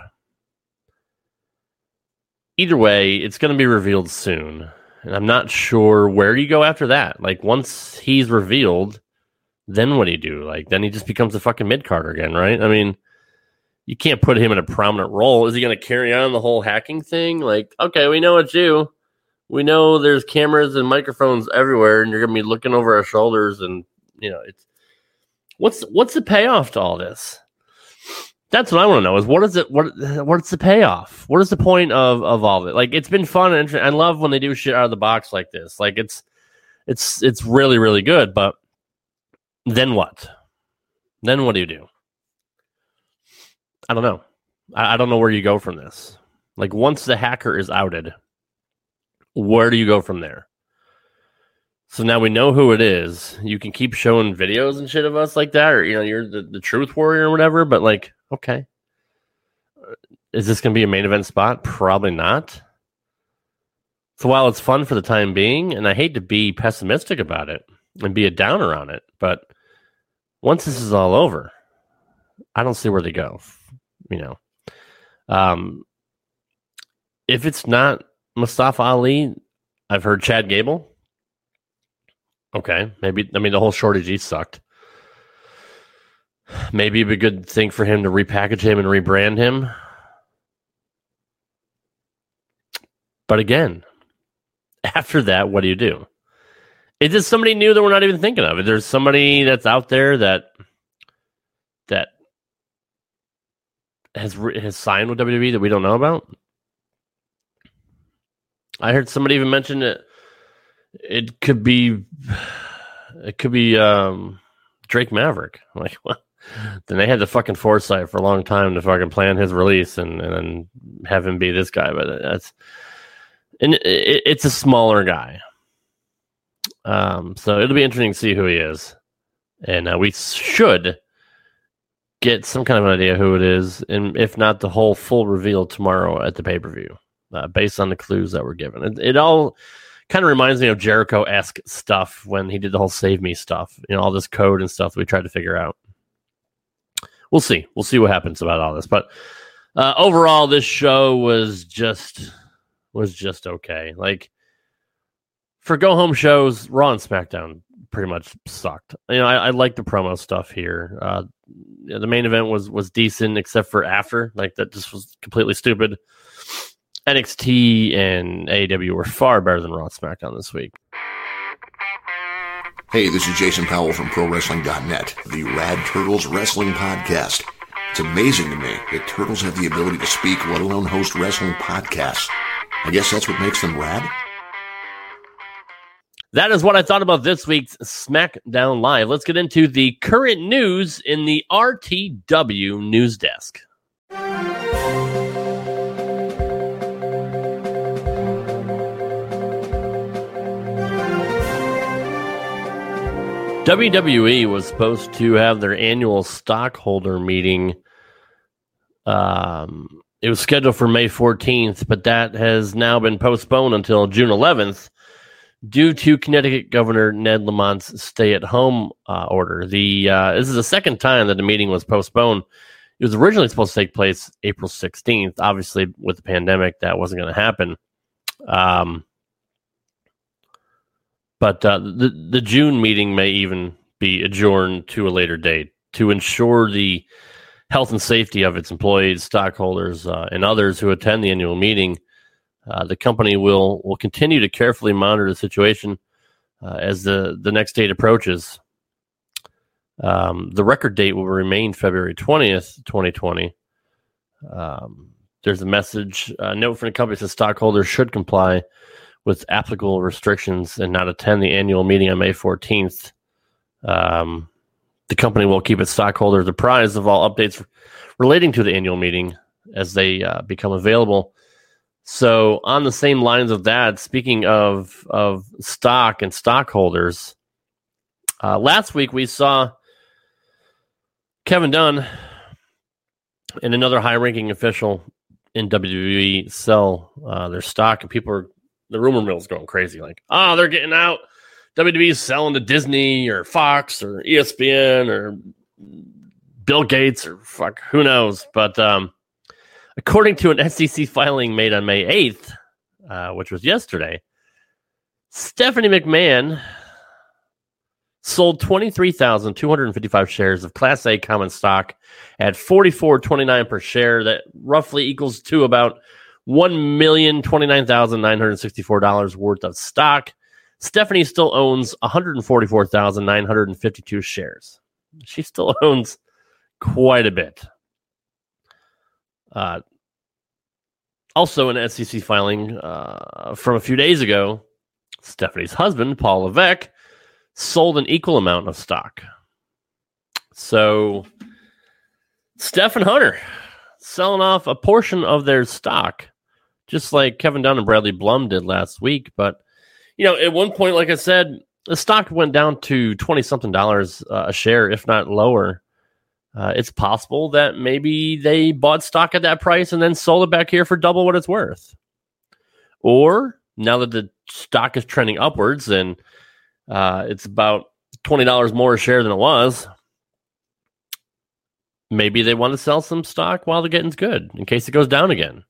Either way, it's going to be revealed soon. And I'm not sure where you go after that. Like, once he's revealed, then what do you do? Like, then he just becomes a fucking mid-carder again, right? I mean, you can't put him in a prominent role. Is he going to carry on the whole hacking thing? Like, okay, we know it's you. We know there's cameras and microphones everywhere, and you're going to be looking over our shoulders, and, it's... What's the payoff to all this? That's what I want to know. Is what's the payoff? What is the point of all of it? Like, it's been fun and interesting. I love when they do shit out of the box like this. Like, it's really, really good. But then what? Then what do you do? I don't know. I don't know where you go from this. Like, once the hacker is outed, where do you go from there? So now we know who it is. You can keep showing videos and shit of us like that, or, you're the truth warrior or whatever, but, like, okay. Is this going to be a main event spot? Probably not. So while it's fun for the time being, and I hate to be pessimistic about it and be a downer on it, but once this is all over, I don't see where they go, If it's not Mustafa Ali, I've heard Chad Gable. Okay, maybe, the whole Shorty G sucked. Maybe it'd be a good thing for him to repackage him and rebrand him. But again, after that, what do you do? Is this somebody new that we're not even thinking of? Is there somebody that's out there that has signed with WWE that we don't know about? I heard somebody even mention it. It could be Drake Maverick. I'm like, what? then they had the fucking foresight for a long time to fucking plan his release and then have him be this guy. But it's a smaller guy. So it'll be interesting to see who he is. And we should get some kind of an idea who it is, and if not the whole full reveal tomorrow at the pay-per-view, based on the clues that were given. It all kind of reminds me of Jericho-esque stuff when he did the whole Save Me stuff, all this code and stuff that we tried to figure out. We'll see what happens about all this, but overall this show was just okay. Like, for go-home shows, Raw and SmackDown pretty much sucked. I like the promo stuff here. The main event was decent, except for after. Like, that just was completely stupid. NXT and AEW were far better than Raw and SmackDown this week. Hey, this is Jason Powell from ProWrestling.net, the Rad Turtles Wrestling Podcast. It's amazing to me that turtles have the ability to speak, let alone host wrestling podcasts. I guess that's what makes them rad. That is what I thought about this week's SmackDown Live. Let's get into the current news in the RTW News Desk. WWE was supposed to have their annual stockholder meeting. It was scheduled for May 14th, but that has now been postponed until June 11th. Due to Connecticut Governor Ned Lamont's stay-at-home order. This is the second time that the meeting was postponed. It was originally supposed to take place April 16th. Obviously, with the pandemic, that wasn't going to happen. But the June meeting may even be adjourned to a later date to ensure the health and safety of its employees, stockholders, and others who attend the annual meeting. The company will continue to carefully monitor the situation as the next date approaches. The record date will remain February 20th, 2020. There's a message, note from the company that says stockholders should comply with applicable restrictions and not attend the annual meeting on May 14th. The company will keep its stockholders apprised of all updates relating to the annual meeting as they become available. So on the same lines of that, speaking of stock and stockholders, last week we saw Kevin Dunn and another high-ranking official in WWE sell their stock, and the rumor mill is going crazy. Like, they're getting out. WWE's selling to Disney or Fox or ESPN or Bill Gates or who knows. But according to an SEC filing made on May 8th, which was yesterday, Stephanie McMahon sold 23,255 shares of Class A common stock at $44.29 per share. That roughly equals to about $1,029,964 worth of stock. Stephanie still owns 144,952 shares. She still owns quite a bit. Also, an SEC filing from a few days ago, Stephanie's husband, Paul Levesque, sold an equal amount of stock. So, Steph and Hunter selling off a portion of their stock, just like Kevin Dunn and Bradley Blum did last week. But, at one point, like I said, the stock went down to $20-something a share, if not lower. It's possible that maybe they bought stock at that price and then sold it back here for double what it's worth. Or now that the stock is trending upwards and it's about $20 more a share than it was, maybe they want to sell some stock while the getting's good in case it goes down again.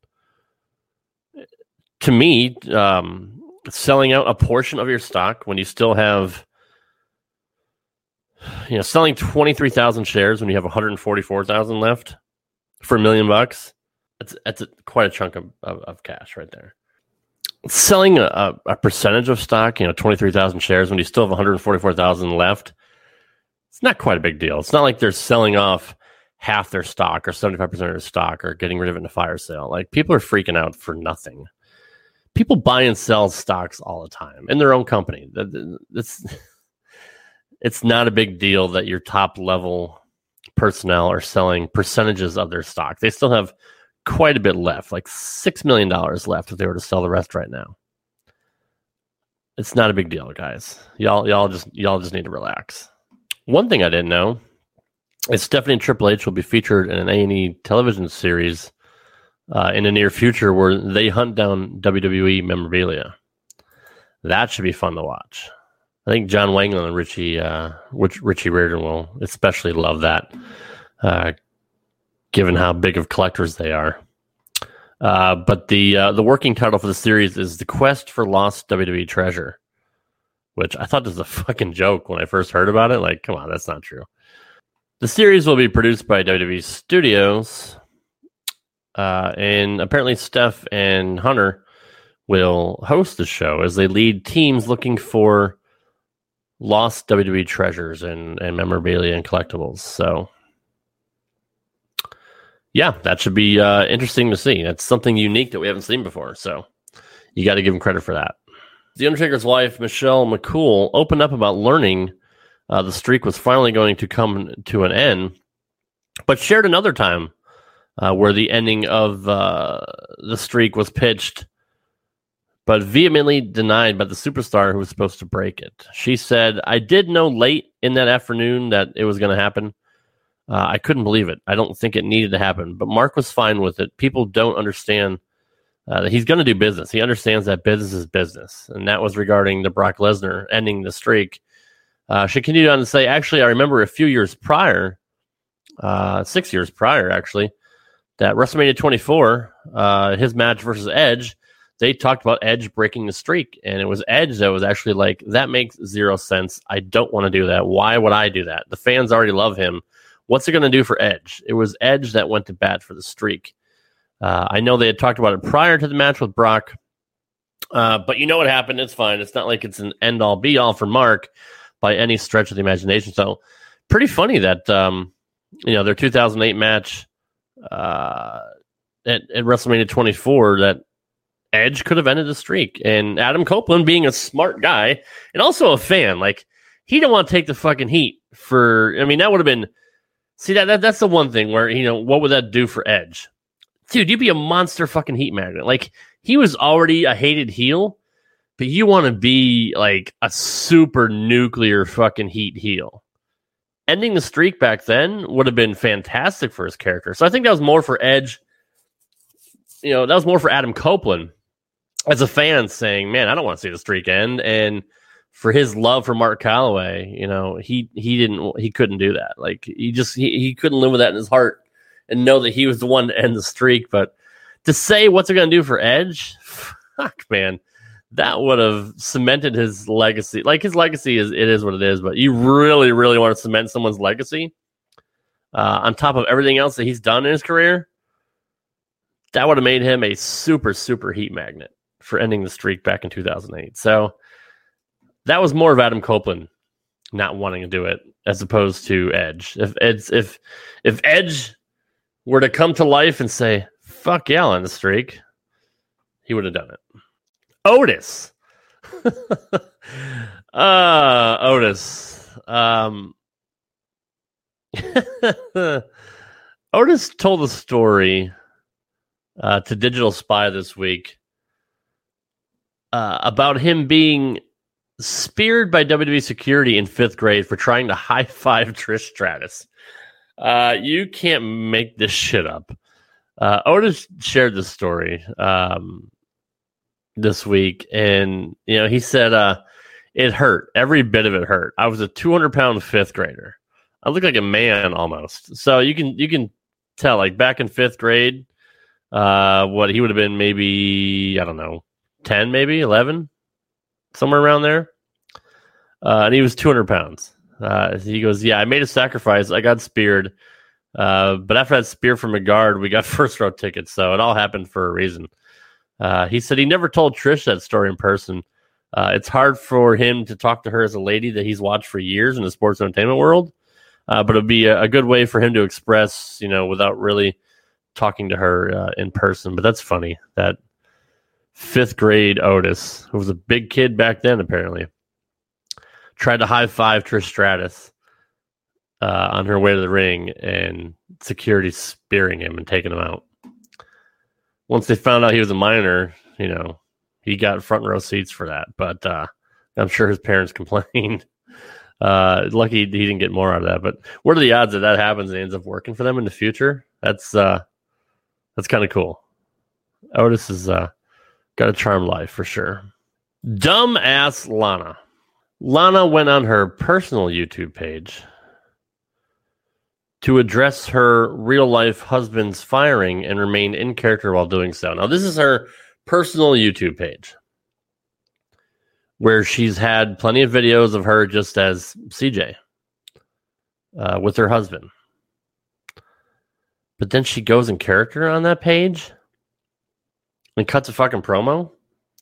To me, selling out a portion of your stock when you still have, selling 23,000 shares when you have 144,000 left for $1 million, that's quite a chunk of cash right there. Selling a percentage of stock, 23,000 shares when you still have 144,000 left, it's not quite a big deal. It's not like they're selling off half their stock or 75% of their stock or getting rid of it in a fire sale. Like, people are freaking out for nothing. People buy and sell stocks all the time in their own company. It's not a big deal that your top level personnel are selling percentages of their stock. They still have quite a bit left, like $6 million left if they were to sell the rest right now. It's not a big deal, guys. Y'all just need to relax. One thing I didn't know is Stephanie and Triple H will be featured in an A&E television series in the near future where they hunt down WWE memorabilia. That should be fun to watch. I think John Wangland and Richie Riordan will especially love that, given how big of collectors they are. But the working title for the series is The Quest for Lost WWE Treasure, which I thought was a fucking joke when I first heard about it. Like, come on, that's not true. The series will be produced by WWE Studios, and apparently Steph and Hunter will host the show as they lead teams looking for lost WWE treasures and memorabilia and collectibles. So, yeah, that should be interesting to see. That's something unique that we haven't seen before. So, you got to give him credit for that. The Undertaker's wife, Michelle McCool, opened up about learning the streak was finally going to come to an end, but shared another time where the ending of the streak was pitched, but vehemently denied by the superstar who was supposed to break it. She said, "I did know late in that afternoon that it was going to happen. I couldn't believe it. I don't think it needed to happen, but Mark was fine with it. People don't understand that he's going to do business. He understands that business is business." And that was regarding the Brock Lesnar ending the streak. She continued on to say, "Actually, I remember a few years prior, 6 years prior, actually, that WrestleMania 24, his match versus Edge, they talked about Edge breaking the streak. And it was Edge that was actually like, that makes zero sense. I don't want to do that. Why would I do that? The fans already love him. What's it going to do for Edge?" It was Edge that went to bat for the streak. I know they had talked about it prior to the match with Brock, but you know what happened. It's fine. It's not like it's an end-all, be-all for Mark by any stretch of the imagination. So pretty funny that, their 2008 match at WrestleMania 24, that Edge could have ended the streak. And Adam Copeland, being a smart guy and also a fan, like, he didn't want to take the fucking heat for, that would have been, see, that's the one thing where, what would that do for Edge? Dude, you'd be a monster fucking heat magnet. Like, he was already a hated heel, but you want to be like a super nuclear fucking heat heel. Ending the streak back then would have been fantastic for his character. So I think that was more for Edge. That was more for Adam Copeland as a fan saying, man, I don't want to see the streak end. And for his love for Mark Calloway, he couldn't do that. Like, he couldn't live with that in his heart and know that he was the one to end the streak. But to say what's it going to do for Edge, fuck, man, that would have cemented his legacy. Like, his legacy is what it is, but you really, really want to cement someone's legacy on top of everything else that he's done in his career. That would have made him a super, super heat magnet for ending the streak back in 2008. So that was more of Adam Copeland not wanting to do it as opposed to Edge. If Edge were to come to life and say, fuck yeah, on the streak, he would have done it. Otis. Otis. Otis told a story to Digital Spy this week about him being speared by WWE security in 5th grade for trying to high-five Trish Stratus. You can't make this shit up. Otis shared this story this week, and he said it hurt. Every bit of it hurt. I was a 200-pound 5th grader. I look like a man almost. So you can tell, like, back in 5th grade, what he would have been, maybe, I don't know, 10, maybe 11, somewhere around there. And he was 200 pounds. He goes, yeah, I made a sacrifice. I got speared. But after that spear from a guard, we got first row tickets. So it all happened for a reason. He said he never told Trish that story in person. It's hard for him to talk to her as a lady that he's watched for years in the sports entertainment world. But it'd be a good way for him to express, without really talking to her in person. But that's funny that 5th grade Otis, who was a big kid back then, apparently, tried to high-five Trish Stratus on her way to the ring, and security spearing him and taking him out. Once they found out he was a minor, he got front row seats for that. But I'm sure his parents complained. Lucky he didn't get more out of that. But what are the odds that happens and ends up working for them in the future? That's kind of cool. Otis has got a charmed life for sure. Dumbass Lana. Lana went on her personal YouTube page to address her real-life husband's firing and remain in character while doing so. Now, this is her personal YouTube page, where she's had plenty of videos of her just as CJ with her husband. But then she goes in character on that page and cuts a fucking promo.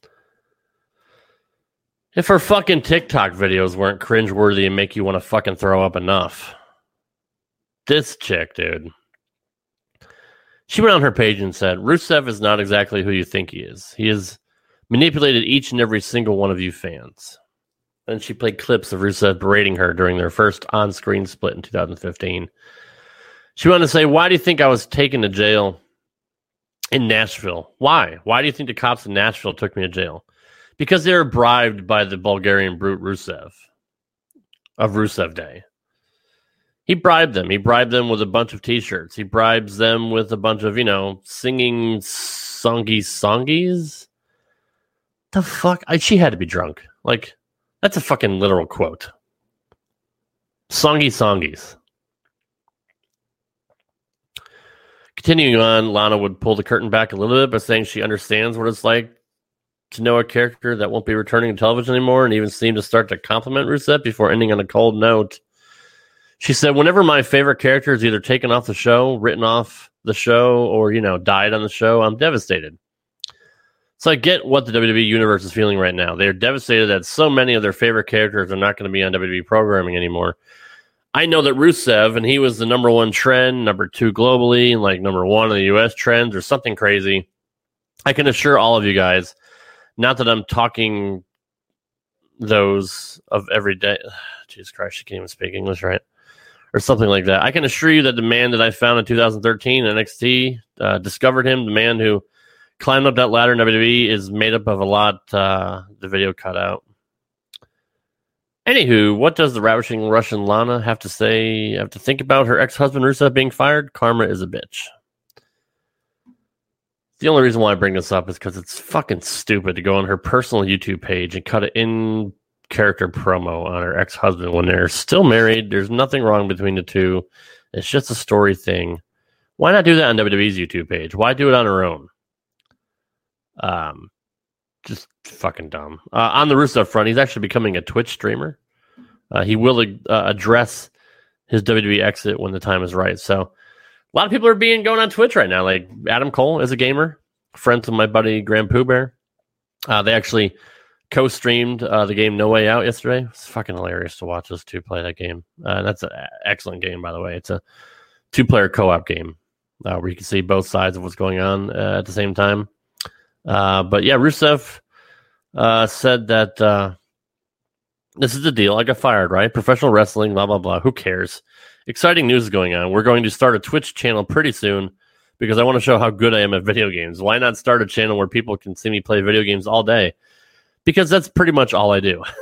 If her fucking TikTok videos weren't cringeworthy and make you want to fucking throw up enough. This chick, dude. She went on her page and said, Rusev is not exactly who you think he is. He has manipulated each and every single one of you fans. And she played clips of Rusev berating her during their first on-screen split in 2015. She wanted to say, why do you think I was taken to jail in Nashville? Why? Why do you think the cops in Nashville took me to jail? Because they were bribed by the Bulgarian brute Rusev of Rusev Day. He bribed them. He bribed them with a bunch of T-shirts. He bribes them with a bunch of, singing songies. The fuck? She had to be drunk. Like, that's a fucking literal quote. Songies. Continuing on, Lana would pull the curtain back a little bit by saying she understands what it's like to know a character that won't be returning to television anymore, and even seemed to start to compliment Rusev before ending on a cold note. She said, whenever my favorite character is either taken off the show, written off the show, or, died on the show, I'm devastated. So I get what the WWE Universe is feeling right now. They're devastated that so many of their favorite characters are not going to be on WWE programming anymore. I know that Rusev, and he was the number one trend, number 2 globally, and like number 1 in the US trends or something crazy. I can assure all of you guys, not that I'm talking those of every day. Jesus Christ, she can't even speak English, right? Or something like that. I can assure you that the man that I found in 2013 in NXT, discovered him, the man who climbed up that ladder in WWE, is made up of a lot the video cut out. Anywho, what does the ravishing Russian Lana have to think about her ex-husband Rusev being fired? Karma is a bitch. The only reason why I bring this up is because it's fucking stupid to go on her personal YouTube page and cut an in-character promo on her ex-husband when they're still married. There's nothing wrong between the two. It's just a story thing. Why not do that on WWE's YouTube page? Why do it on her own? Just fucking dumb. On the Rusev front, he's actually becoming a Twitch streamer. He will address his WWE exit when the time is right. So a lot of people are going on Twitch right now. Like Adam Cole is a gamer, friends with my buddy Grand Pooh Bear. They actually co-streamed the game No Way Out yesterday. It's fucking hilarious to watch those two play that game. That's an excellent game, by the way. It's a 2-player co-op game where you can see both sides of what's going on at the same time. But yeah, Rusev said that this is the deal. I got fired, right? Professional wrestling, blah, blah, blah. Who cares? Exciting news is going on. We're going to start a Twitch channel pretty soon because I want to show how good I am at video games. Why not start a channel where people can see me play video games all day? Because that's pretty much all I do.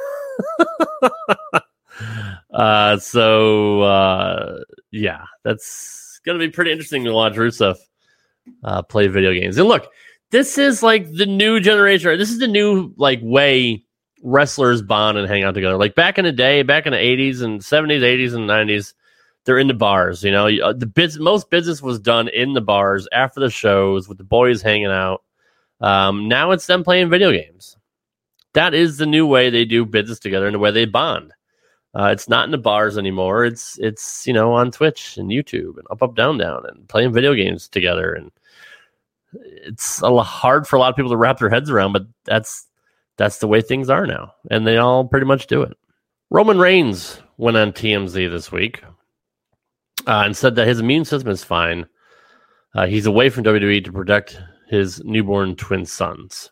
Yeah, that's going to be pretty interesting to watch Rusev play video games. And look, this is like the new generation. This is the new way wrestlers bond and hang out together. Like back in the day, back in the 80s and 70s, 80s, and 90s, they're in the bars. Most business was done in the bars after the shows with the boys hanging out. Now it's them playing video games. That is the new way they do business together and the way they bond. It's not in the bars anymore. It's on Twitch and YouTube and up, down, down, and playing video games together. And it's hard for a lot of people to wrap their heads around, but that's the way things are now, and they all pretty much do it. Roman Reigns went on TMZ this week and said that his immune system is fine. He's away from WWE to protect his newborn twin sons.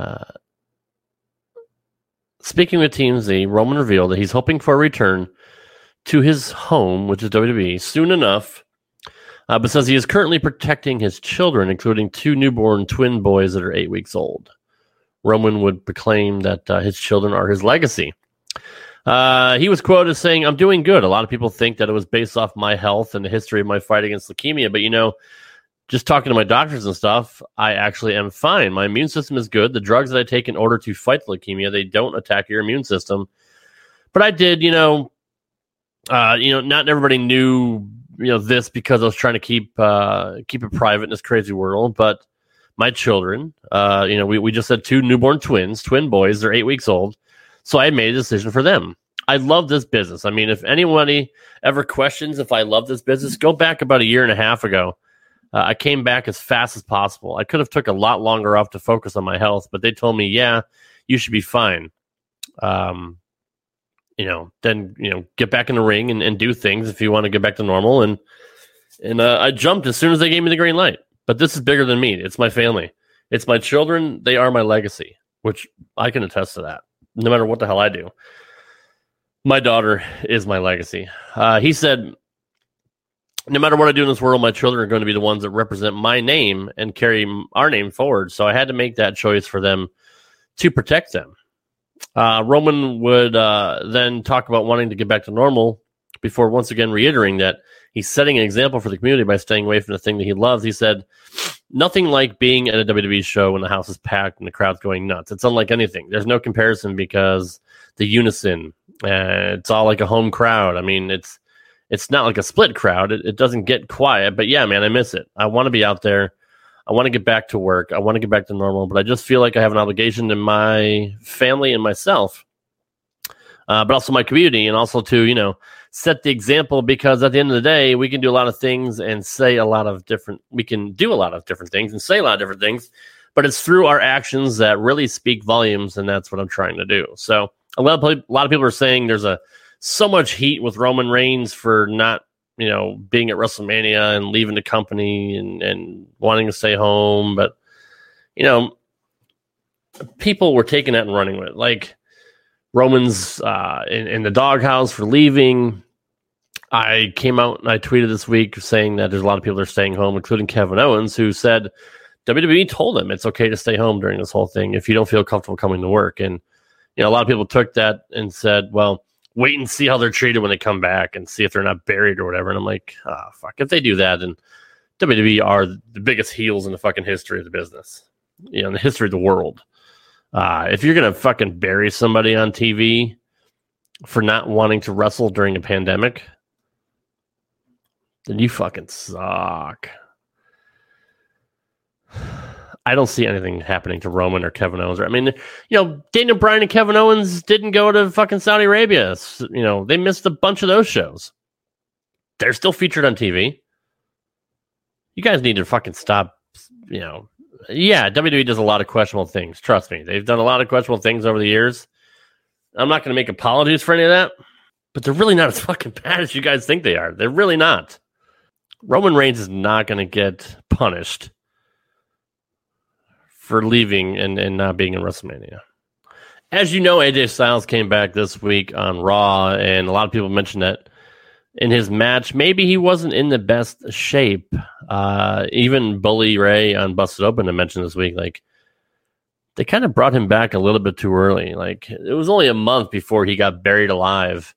Speaking with TMZ, Roman revealed that he's hoping for a return to his home, which is WWE, soon enough, but says he is currently protecting his children, including 2 newborn twin boys that are 8 weeks old. Roman would proclaim that his children are his legacy. He was quoted as saying, "I'm doing good. A lot of people think that it was based off my health and the history of my fight against leukemia, but just talking to my doctors and stuff, I actually am fine. My immune system is good. The drugs that I take in order to fight leukemia, they don't attack your immune system. But I did, not everybody knew, this because I was trying to keep it private in this crazy world. But my children, we just had 2 newborn twins, twin boys. They're 8 weeks old. So I made a decision for them. I love this business. I mean, if anybody ever questions if I love this business, go back about a year and a half ago. I came back as fast as possible. I could have took a lot longer off to focus on my health, but they told me, yeah, you should be fine. Then get back in the ring and do things if you want to get back to normal. And I jumped as soon as they gave me the green light. But this is bigger than me. It's my family. It's my children. They are my legacy, which I can attest to that. No matter what the hell I do, my daughter is my legacy. He said, no matter what I do in this world, my children are going to be the ones that represent my name and carry our name forward. So I had to make that choice for them to protect them. Roman would then talk about wanting to get back to normal before once again reiterating that he's setting an example for the community by staying away from the thing that he loves. He said, nothing like being at a WWE show when the house is packed and the crowd's going nuts. It's unlike anything. There's no comparison because the unison, it's all like a home crowd. I mean, it's not like a split crowd. It doesn't get quiet, but yeah, man, I miss it. I want to be out there. I want to get back to work. I want to get back to normal, but I just feel like I have an obligation to my family and myself, but also my community, and also to, set the example, because at the end of the day, we can do a lot of things and say a lot of different, we can do a lot of different things and say a lot of different things, but it's through our actions that really speak volumes. And that's what I'm trying to do. So a lot of people are saying there's so much heat with Roman Reigns for not, being at WrestleMania and leaving the company and wanting to stay home. But, people were taking that and running with it. Like Roman's in the doghouse for leaving. I came out and I tweeted this week saying that there's a lot of people that are staying home, including Kevin Owens, who said WWE told him it's okay to stay home during this whole thing if you don't feel comfortable coming to work. And, a lot of people took that and said, well, wait and see how they're treated when they come back and see if they're not buried or whatever. And I'm like, fuck, if they do that, then WWE are the biggest heels in the fucking history of the business, in the history of the world. If you're going to fucking bury somebody on TV for not wanting to wrestle during a pandemic, then you fucking suck. I don't see anything happening to Roman or Kevin Owens. I mean, Daniel Bryan and Kevin Owens didn't go to fucking Saudi Arabia. They missed a bunch of those shows. They're still featured on TV. You guys need to fucking stop, Yeah, WWE does a lot of questionable things. Trust me. They've done a lot of questionable things over the years. I'm not going to make apologies for any of that, but they're really not as fucking bad as you guys think they are. They're really not. Roman Reigns is not going to get punished for leaving and not being in WrestleMania. As you know, AJ Styles came back this week on Raw, and a lot of people mentioned that in his match, maybe he wasn't in the best shape. Even Bully Ray on Busted Open to mention this week, like, they kind of brought him back a little bit too early. Like, it was only a month before he got buried alive.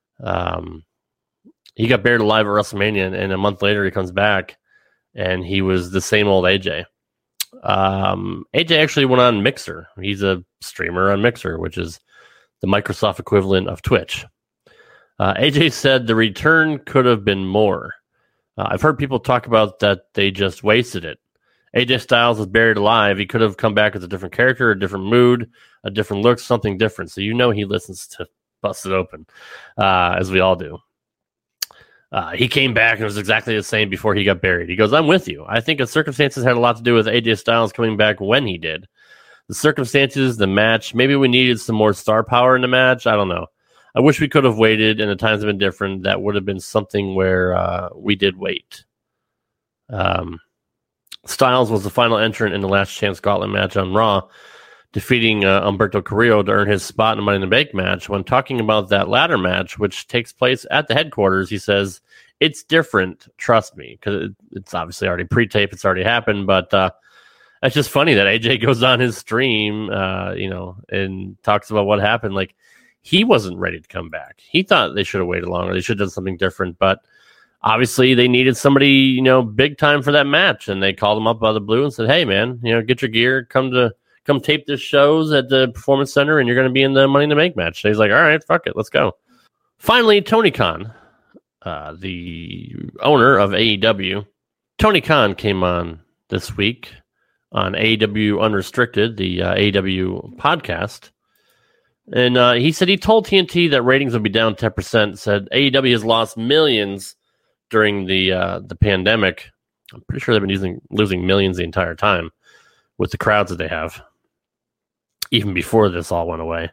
He got buried alive at WrestleMania, and a month later he comes back, and he was the same old AJ. AJ actually went on Mixer. He's a streamer on Mixer, which is the Microsoft equivalent of Twitch. AJ said the return could have been more. I've heard people talk about that they just wasted it. AJ Styles was buried alive. He could have come back as a different character, a different mood, a different look, something different. So he listens to Busted Open, as we all do. He came back and it was exactly the same before he got buried. He goes, I'm with you. I think the circumstances had a lot to do with AJ Styles coming back when he did. The circumstances, the match, maybe we needed some more star power in the match. I don't know. I wish we could have waited and the times have been different. That would have been something where we did wait. Styles was the final entrant in the Last Chance Gauntlet match on Raw. defeating Humberto Carrillo to earn his spot in the Money in the Bank match. When talking about that ladder match, which takes place at the headquarters, he says, "It's different, trust me," because it's obviously already pre-taped, it's already happened, but it's just funny that AJ goes on his stream, and talks about what happened. Like, he wasn't ready to come back. He thought they should have waited longer. They should have done something different, but obviously they needed somebody, big time for that match, and they called him up out of the blue and said, "Hey, man, get your gear, come tape this shows at the Performance Center, and you're going to be in the Money in the Bank match." So he's like, "All right, fuck it, let's go." Finally, Tony Khan, the owner of AEW, Tony Khan came on this week on AEW Unrestricted, the AEW podcast, and he said he told TNT that ratings would be down 10%. Said AEW has lost millions during the pandemic. I'm pretty sure they've been losing millions the entire time with the crowds that they have, even before this all went away.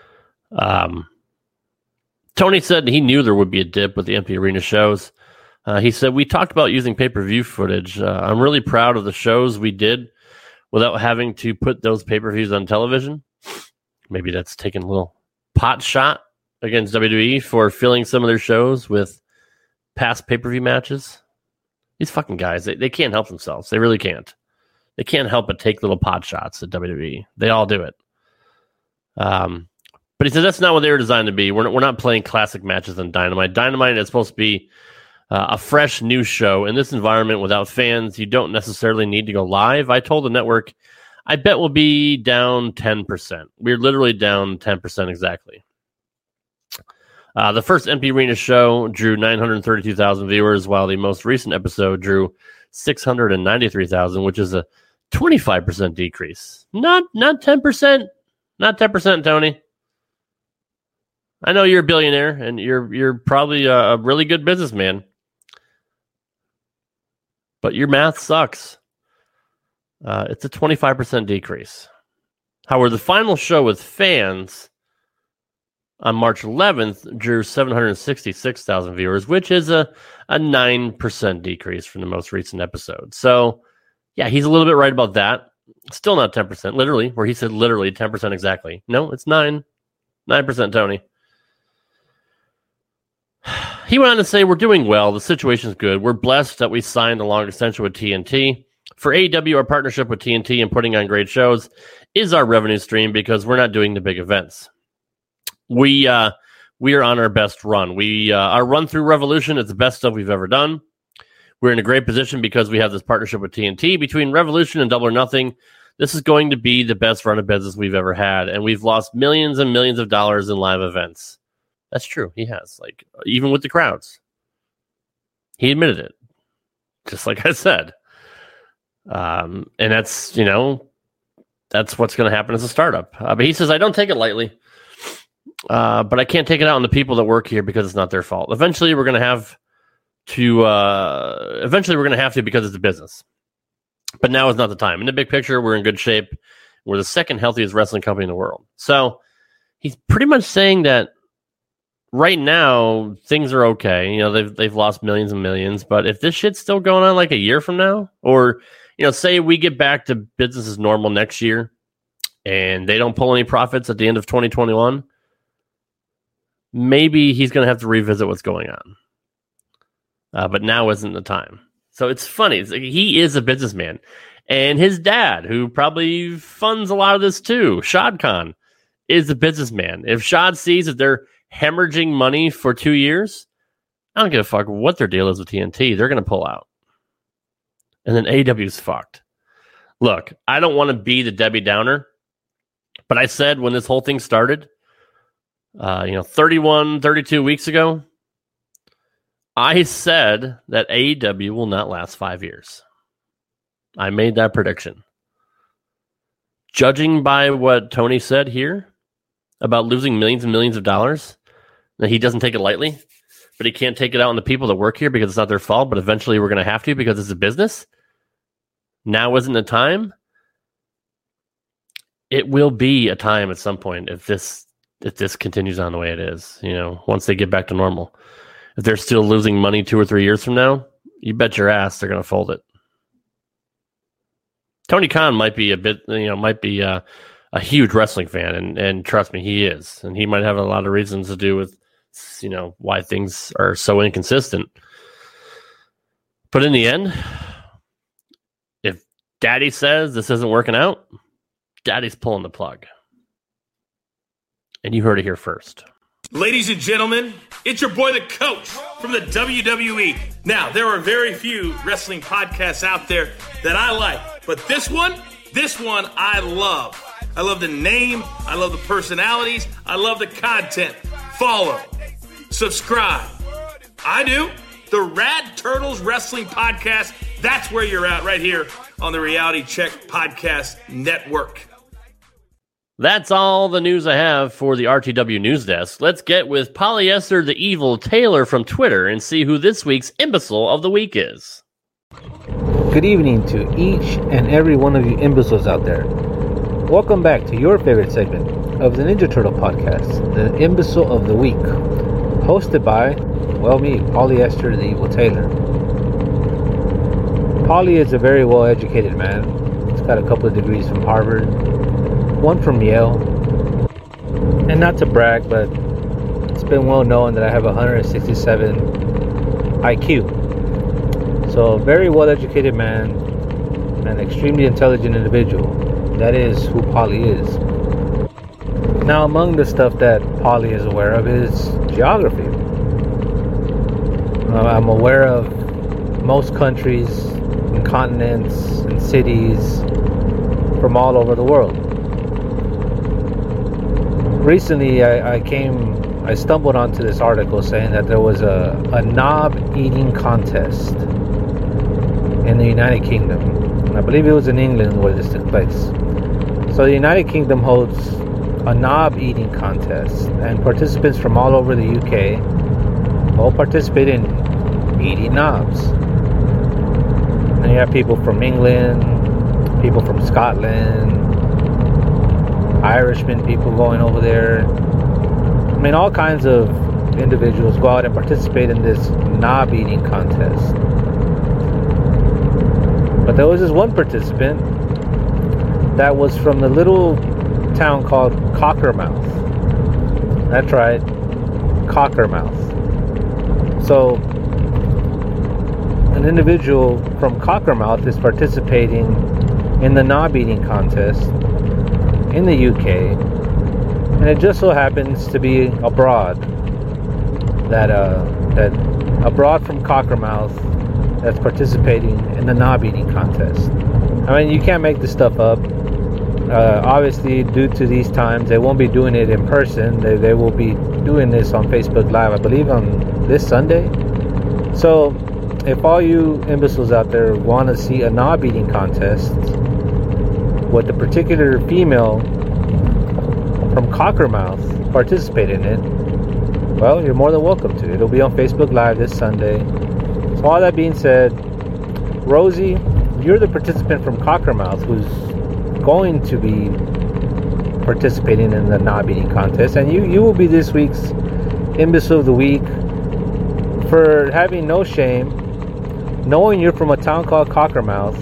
Tony said he knew there would be a dip with the empty arena shows. He said, "We talked about using pay-per-view footage. I'm really proud of the shows we did without having to put those pay-per-views on television." Maybe that's taking a little pot shot against WWE for filling some of their shows with past pay-per-view matches. These fucking guys, they can't help themselves. They really can't. They can't help but take little pot shots at WWE. They all do it. But he said that's not what they were designed to be. We're not playing classic matches on Dynamite. Dynamite is supposed to be a fresh new show. In this environment without fans, you don't necessarily need to go live. I told the network, I bet we'll be down 10%. We're literally down 10% exactly. The first empty arena show drew 932,000 viewers, while the most recent episode drew 693,000, which is a 25% decrease. Not 10%. Not 10%, Tony. I know you're a billionaire and you're probably a really good businessman, but your math sucks. It's a 25% decrease. However, the final show with fans on March 11th drew 766,000 viewers, which is a 9% decrease from the most recent episode. So, yeah, he's a little bit right about that. Still not 10%, literally, where he said literally 10% exactly. No, it's 9%, Tony. He went on to say, "We're doing well. The situation's good. We're blessed that we signed a long extension with TNT. For AEW, our partnership with TNT and putting on great shows is our revenue stream because we're not doing the big events. We are on our best run. Our run through Revolution is the best stuff we've ever done. We're in a great position because we have this partnership with TNT. Between Revolution and Double or Nothing, this is going to be the best run of business we've ever had, and we've lost millions and millions of dollars in live events." That's true. He has, even with the crowds. He admitted it, just like I said. And that's, that's what's going to happen as a startup. But he says, "I don't take it lightly, but I can't take it out on the people that work here because it's not their fault. Eventually, we're going to have to because it's a business. But now is not the time. In the big picture, we're in good shape. We're the second healthiest wrestling company in the world." So he's pretty much saying that right now things are okay. They've lost millions and millions, but if this shit's still going on like a year from now, or say we get back to business as normal next year and they don't pull any profits at the end of 2021, maybe he's going to have to revisit what's going on. But now isn't the time. So it's funny. He is a businessman. And his dad, who probably funds a lot of this too, Shad Khan, is a businessman. If Shad sees that they're hemorrhaging money for 2 years, I don't give a fuck what their deal is with TNT. They're going to pull out. And then AEW's fucked. Look, I don't want to be the Debbie Downer, but I said when this whole thing started, 32 weeks ago, I said that AEW will not last 5 years. I made that prediction. Judging by what Tony said here about losing millions and millions of dollars, that he doesn't take it lightly, but he can't take it out on the people that work here because it's not their fault, but eventually we're going to have to because it's a business. Now isn't the time. It will be a time at some point if this continues on the way it is, once they get back to normal. If they're still losing money 2 or 3 years from now, you bet your ass they're going to fold it. Tony Khan might be a a huge wrestling fan, and trust me, he is. And he might have a lot of reasons to do with, why things are so inconsistent. But in the end, if Daddy says this isn't working out, Daddy's pulling the plug. And you heard it here first. Ladies and gentlemen, it's your boy, the Coach, from the WWE. Now, there are very few wrestling podcasts out there that I like, but this one I love. I love the name, I love the personalities, I love the content. Follow, subscribe. I do. The Rad Turtles Wrestling Podcast, that's where you're at, right here on the Reality Check Podcast Network. That's all the news I have for the RTW News Desk. Let's get with Polyester the Evil Taylor from Twitter and see who this week's Imbecile of the Week is. Good evening to each and every one of you imbeciles out there. Welcome back to your favorite segment of the Ninja Turtle Podcast, the Imbecile of the Week, hosted by, me, Polyester the Evil Taylor. Polly is a very well-educated man. He's got a couple of degrees from Harvard, one from Yale, and not to brag, but it's been well known that I have 167 IQ. So a very well-educated man, an extremely intelligent individual. That is who Polly is. Now, among the stuff that Polly is aware of is geography. I'm aware of most countries and continents and cities from all over the world. Recently, I stumbled onto this article saying that there was a knob eating contest in the United Kingdom. And I believe it was in England where this took place. So the United Kingdom holds a knob eating contest, and participants from all over the UK all participate in eating knobs. And you have people from England, people from Scotland, Irishmen, people going over there. I mean, all kinds of individuals go out and participate in this knob eating contest. But there was this one participant that was from the little town called Cockermouth. That's right, Cockermouth. So, an individual from Cockermouth is participating in the knob eating contest in the UK, and it just so happens to be abroad. That abroad from Cockermouth that's participating in the knob eating contest. I mean, you can't make this stuff up. Obviously, due to these times, they won't be doing it in person. They will be doing this on Facebook Live, I believe, on this Sunday. So, if all you imbeciles out there want to see a knob eating contest with a particular female from Cockermouth participate in it, well, you're more than welcome to. It'll be on Facebook Live this Sunday. So all that being said, Rosie, you're the participant from Cockermouth who's going to be participating in the knob eating contest, and you will be this week's Imbecile of the Week for having no shame, knowing you're from a town called Cockermouth,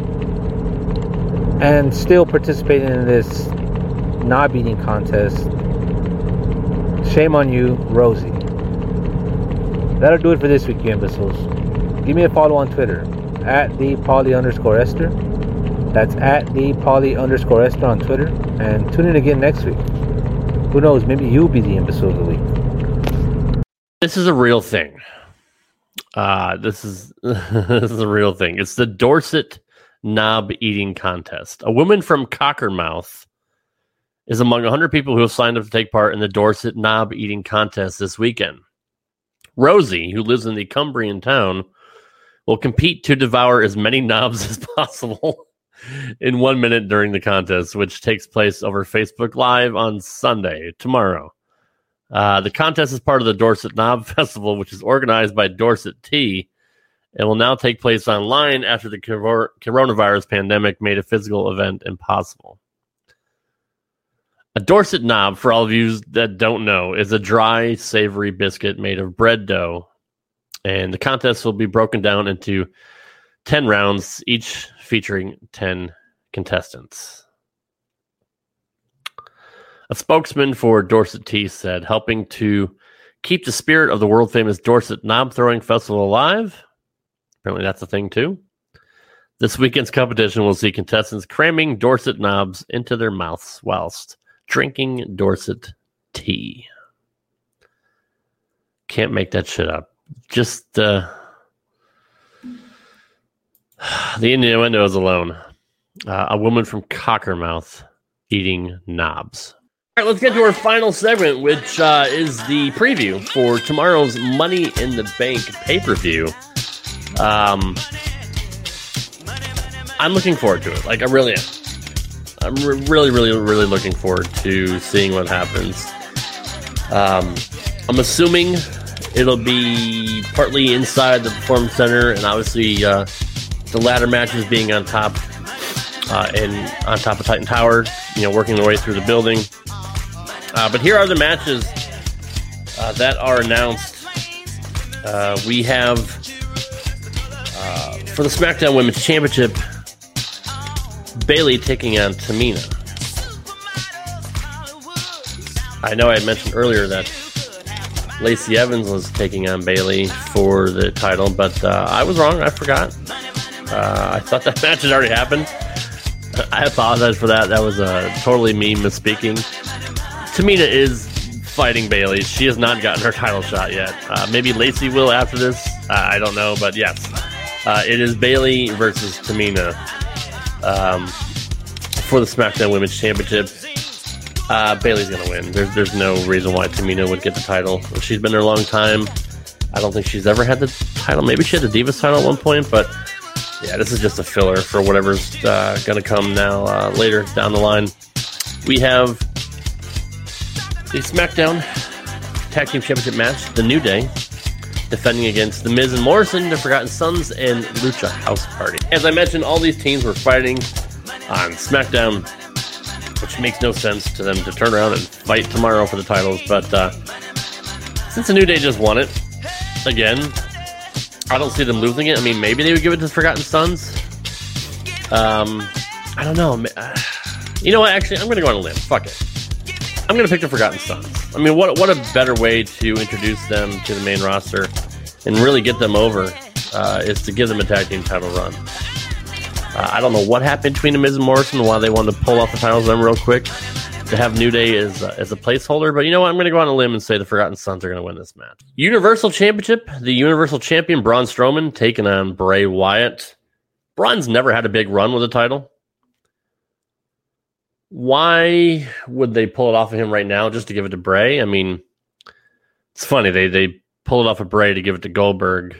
and still participating in this knob eating contest. Shame on you, Rosie. That'll do it for this week, you imbeciles. Give me a follow on Twitter at @the_Poly_Esther. That's at @the_Esther on Twitter. And tune in again next week. Who knows, maybe you'll be the Imbecile of the Week. This is a real thing. This is a real thing. It's the Dorset Knob Eating Contest. A woman from Cockermouth is among 100 people who have signed up to take part in the Dorset Knob Eating Contest this weekend. Rosie, who lives in the Cumbrian town, will compete to devour as many knobs as possible in 1 minute during the contest, which takes place over Facebook Live on Sunday, tomorrow. The contest is part of the Dorset Knob Festival, which is organized by Dorset Tea, and will now take place online after the coronavirus pandemic made a physical event impossible. A Dorset knob, for all of you that don't know, is a dry, savory biscuit made of bread dough, and the contest will be broken down into 10 rounds, each featuring 10 contestants. A spokesman for Dorset Tea said, helping to keep the spirit of the world-famous Dorset Knob Throwing Festival alive. Apparently that's a thing, too. This weekend's competition will see contestants cramming Dorset knobs into their mouths whilst drinking Dorset tea. Can't make that shit up. Just the innuendos alone. A woman from Cockermouth eating knobs. All right, let's get to our final segment, which is the preview for tomorrow's Money in the Bank pay-per-view. I'm looking forward to it. Like, I really am. I'm really looking forward to seeing what happens. I'm assuming it'll be partly inside the Performance Center, and obviously the ladder matches being on top and on top of Titan Tower, working their way through the building. But here are the matches that are announced. We have for the SmackDown Women's Championship, Bayley taking on Tamina. I know I had mentioned earlier that Lacey Evans was taking on Bayley for the title, but I was wrong. I forgot. I thought that match had already happened. I apologize for that. That was totally me misspeaking. Tamina is fighting Bayley. She has not gotten her title shot yet. Maybe Lacey will after this. I don't know, but yes. It is Bayley versus Tamina for the SmackDown Women's Championship. Bayley's going to win. There's no reason why Tamina would get the title. She's been there a long time. I don't think she's ever had the title. Maybe she had the Divas title at one point, but yeah, this is just a filler for whatever's going to come now later down the line. We have the SmackDown Tag Team Championship match, The New Day, defending against The Miz and Morrison, The Forgotten Sons, and Lucha House Party. As I mentioned, all these teams were fighting on SmackDown, which makes no sense to them to turn around and fight tomorrow for the titles. But since The New Day just won it, again, I don't see them losing it. I mean, maybe they would give it to The Forgotten Sons. I don't know. You know what? Actually, I'm going to go on a limb. Fuck it. I'm going to pick The Forgotten Sons. I mean, what a better way to introduce them to the main roster and really get them over is to give them a tag team title run. I don't know what happened between The Miz and Morrison and why they wanted to pull off the titles on them real quick to have New Day as a placeholder. But you know what? I'm going to go on a limb and say the Forgotten Sons are going to win this match. Universal Championship. The Universal Champion, Braun Strowman, taking on Bray Wyatt. Braun's never had a big run with a title. Why would they pull it off of him right now just to give it to Bray? I mean, it's funny. They pull it off of Bray to give it to Goldberg.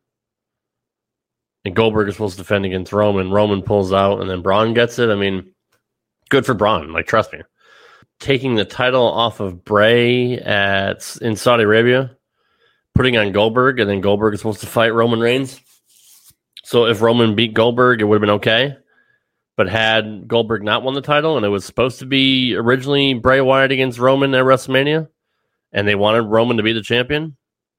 And Goldberg is supposed to defend against Roman. Roman pulls out, and then Braun gets it. I mean, good for Braun. Like, trust me. Taking the title off of Bray in Saudi Arabia, putting on Goldberg, and then Goldberg is supposed to fight Roman Reigns. So if Roman beat Goldberg, it would have been okay. But had Goldberg not won the title, and it was supposed to be originally Bray Wyatt against Roman at WrestleMania, and they wanted Roman to be the champion,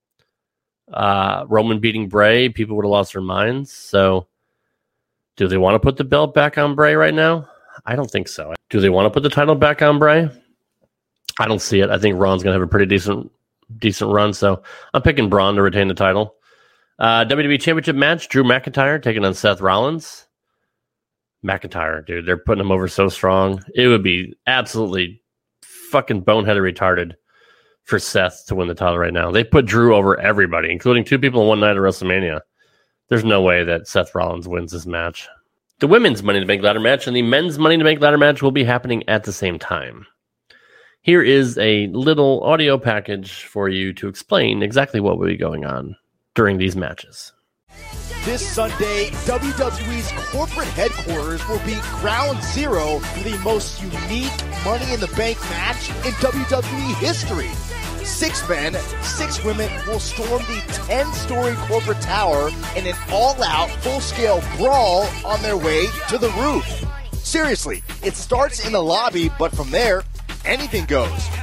Roman beating Bray, people would have lost their minds. So do they want to put the belt back on Bray right now? I don't think so. Do they want to put the title back on Bray? I don't see it. I think Braun's going to have a pretty decent run, so I'm picking Braun to retain the title. WWE Championship match, Drew McIntyre taking on Seth Rollins. McIntyre, dude, they're putting him over so strong. It would be absolutely fucking boneheaded retarded for Seth to win the title right now. They put Drew over everybody, including two people in one night at WrestleMania. There's no way that Seth Rollins wins this match. The women's Money in the Bank ladder match and the men's Money in the Bank ladder match will be happening at the same time. Here is a little audio package for you to explain exactly what will be going on during these matches. This Sunday, WWE's corporate headquarters will be ground zero for the most unique Money in the Bank match in WWE history. 6 men, 6 women will storm the 10-story corporate tower in an all-out, full-scale brawl on their way to the roof. Seriously, it starts in the lobby, but from there, anything goes.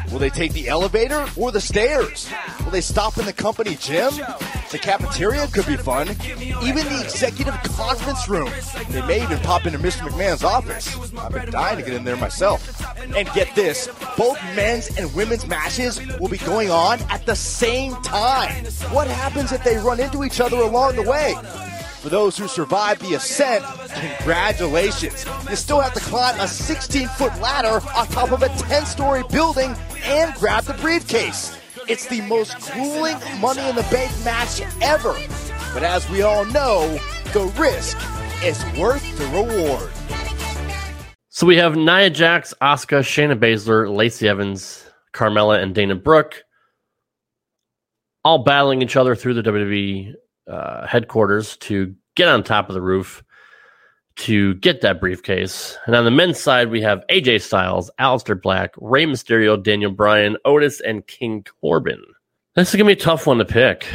Will they take the elevator or the stairs? Will they stop in the company gym? The cafeteria could be fun. Even the executive conference room. They may even pop into Mr. McMahon's office. I've been dying to get in there myself. And get this, both men's and women's matches will be going on at the same time. What happens if they run into each other along the way? For those who survived the ascent, congratulations. You still have to climb a 16-foot ladder on top of a 10-story building and grab the briefcase. It's the most grueling Money in the Bank match ever. But as we all know, the risk is worth the reward. So we have Nia Jax, Asuka, Shayna Baszler, Lacey Evans, Carmella, and Dana Brooke all battling each other through the WWE headquarters to get on top of the roof to get that briefcase. And on the men's side, we have AJ Styles, Aleister Black, Rey Mysterio, Daniel Bryan, Otis, and King Corbin. This is going to be a tough one to pick.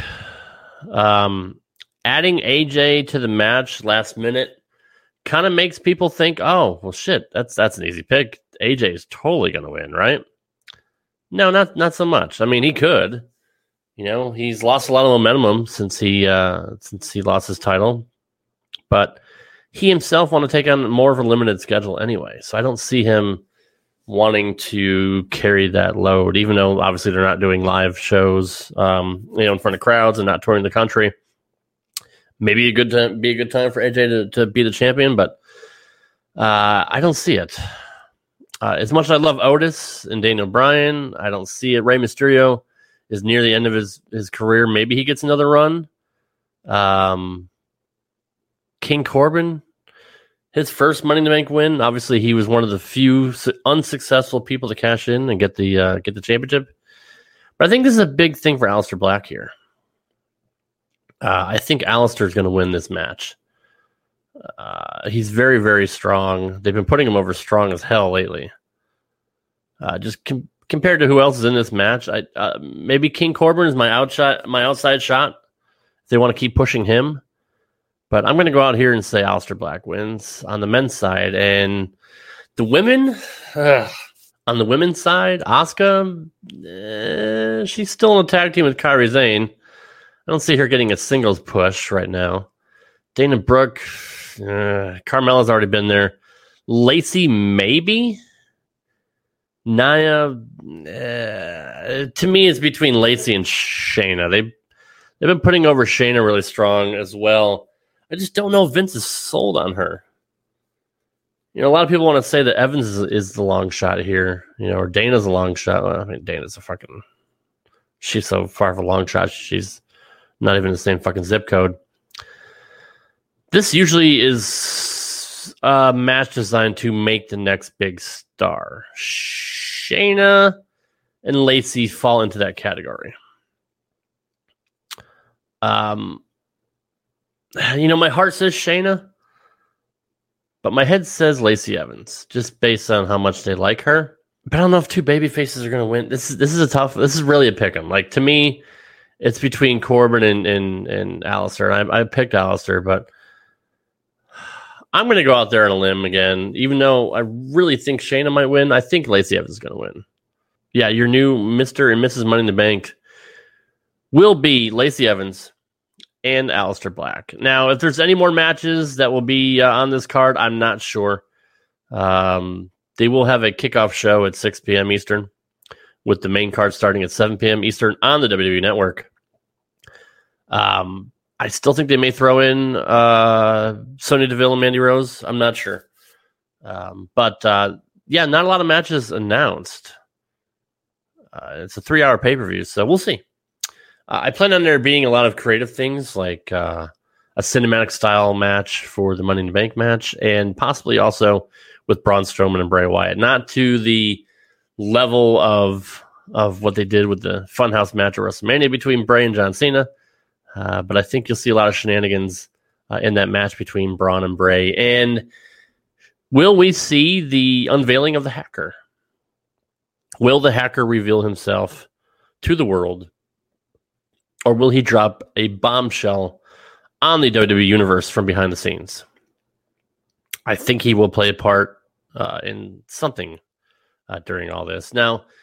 Adding AJ to the match last minute kind of makes people think, oh, well, shit, that's an easy pick. AJ is totally going to win, right? No, not so much. I mean, he could. You know, he's lost a lot of momentum since he lost his title, but he himself want to take on more of a limited schedule anyway. So I don't see him wanting to carry that load, even though obviously they're not doing live shows, in front of crowds and not touring the country. Maybe a good time for AJ to be the champion, but I don't see it. As much as I love Otis and Daniel Bryan, I don't see it. Rey Mysterio is near the end of his career. Maybe he gets another run. King Corbin, his first Money in the Bank win. Obviously, he was one of the few unsuccessful people to cash in and get the championship. But I think this is a big thing for Aleister Black here. I think Aleister is going to win this match. He's very, very strong. They've been putting him over strong as hell lately. Compared to who else is in this match, maybe King Corbin is my outside shot. If they want to keep pushing him. But I'm going to go out here and say Aleister Black wins on the men's side. And the women, on the women's side, Asuka, she's still in a tag team with Kairi Sane. I don't see her getting a singles push right now. Dana Brooke, Carmella's already been there. Lacey, maybe. Nia, to me, it's between Lacey and Shayna. They've been putting over Shayna really strong as well. I just don't know if Vince is sold on her. You know, a lot of people want to say that Evans is the long shot here, or Dana's a long shot. Well, I mean, Dana's she's so far of a long shot. She's not even the same fucking zip code. This usually is a match designed to make the next big star. Shayna and Lacey fall into that category. My heart says Shayna, but my head says Lacey Evans, just based on how much they like her. But I don't know if two baby faces are going to win. This is really a pick 'em. Like, to me, it's between Corbin and Aleister. I picked Aleister, but I'm going to go out there on a limb again. Even though I really think Shayna might win, I think Lacey Evans is going to win. Yeah, your new Mr. and Mrs. Money in the Bank will be Lacey Evans and Aleister Black. Now, if there's any more matches that will be on this card, I'm not sure. They will have a kickoff show at 6 p.m. Eastern, with the main card starting at 7 p.m. Eastern on the WWE Network. I still think they may throw in Sonya Deville and Mandy Rose. I'm not sure. But not a lot of matches announced. It's a 3-hour pay-per-view, so we'll see. I plan on there being a lot of creative things, like a cinematic style match for the Money in the Bank match, and possibly also with Braun Strowman and Bray Wyatt. Not to the level of what they did with the Funhouse match at WrestleMania between Bray and John Cena, but I think you'll see a lot of shenanigans in that match between Braun and Bray. And will we see the unveiling of the Hacker? Will the Hacker reveal himself to the world? Or will he drop a bombshell on the WWE Universe from behind the scenes? I think he will play a part in something during all this. Now,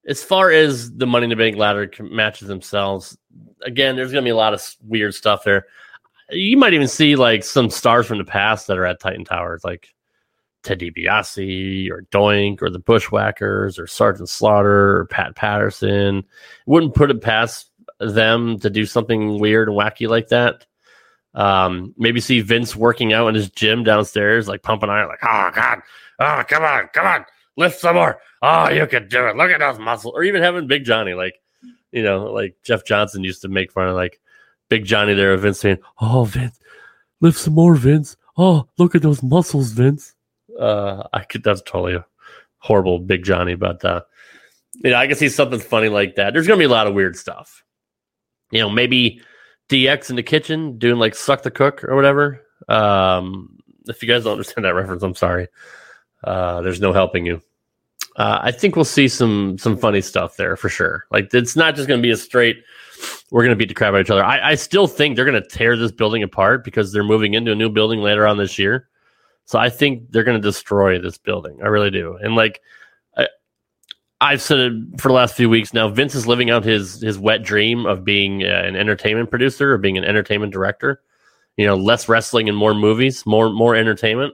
as far as the Money in the Bank ladder matches themselves, again, there's going to be a lot of weird stuff there. You might even see like some stars from the past that are at Titan Towers, like Ted DiBiase or Doink or the Bushwhackers or Sergeant Slaughter or Pat Patterson. Wouldn't put it past them to do something weird and wacky like that. Maybe see Vince working out in his gym downstairs, like pumping iron, like, oh, God. Oh, come on. Lift some more. Oh, you can do it. Look at those muscles. Or even having Big Johnny, like, like Jeff Johnson used to make fun of, like, Big Johnny there of Vince saying, oh, Vince, lift some more, Vince. Oh, look at those muscles, Vince. That's totally a horrible Big Johnny, but, I can see something funny like that. There's going to be a lot of weird stuff. Maybe DX in the kitchen doing, like, Suck the Cook or whatever. If you guys don't understand that reference, I'm sorry. There's no helping you. I think we'll see some funny stuff there for sure. Like, it's not just going to be a straight, we're going to beat the crap out of each other. I still think they're going to tear this building apart because they're moving into a new building later on this year. So I think they're going to destroy this building. I really do. And like, I've said it for the last few weeks now, Vince is living out his wet dream of being an entertainment producer or being an entertainment director. Less wrestling and more movies, more entertainment.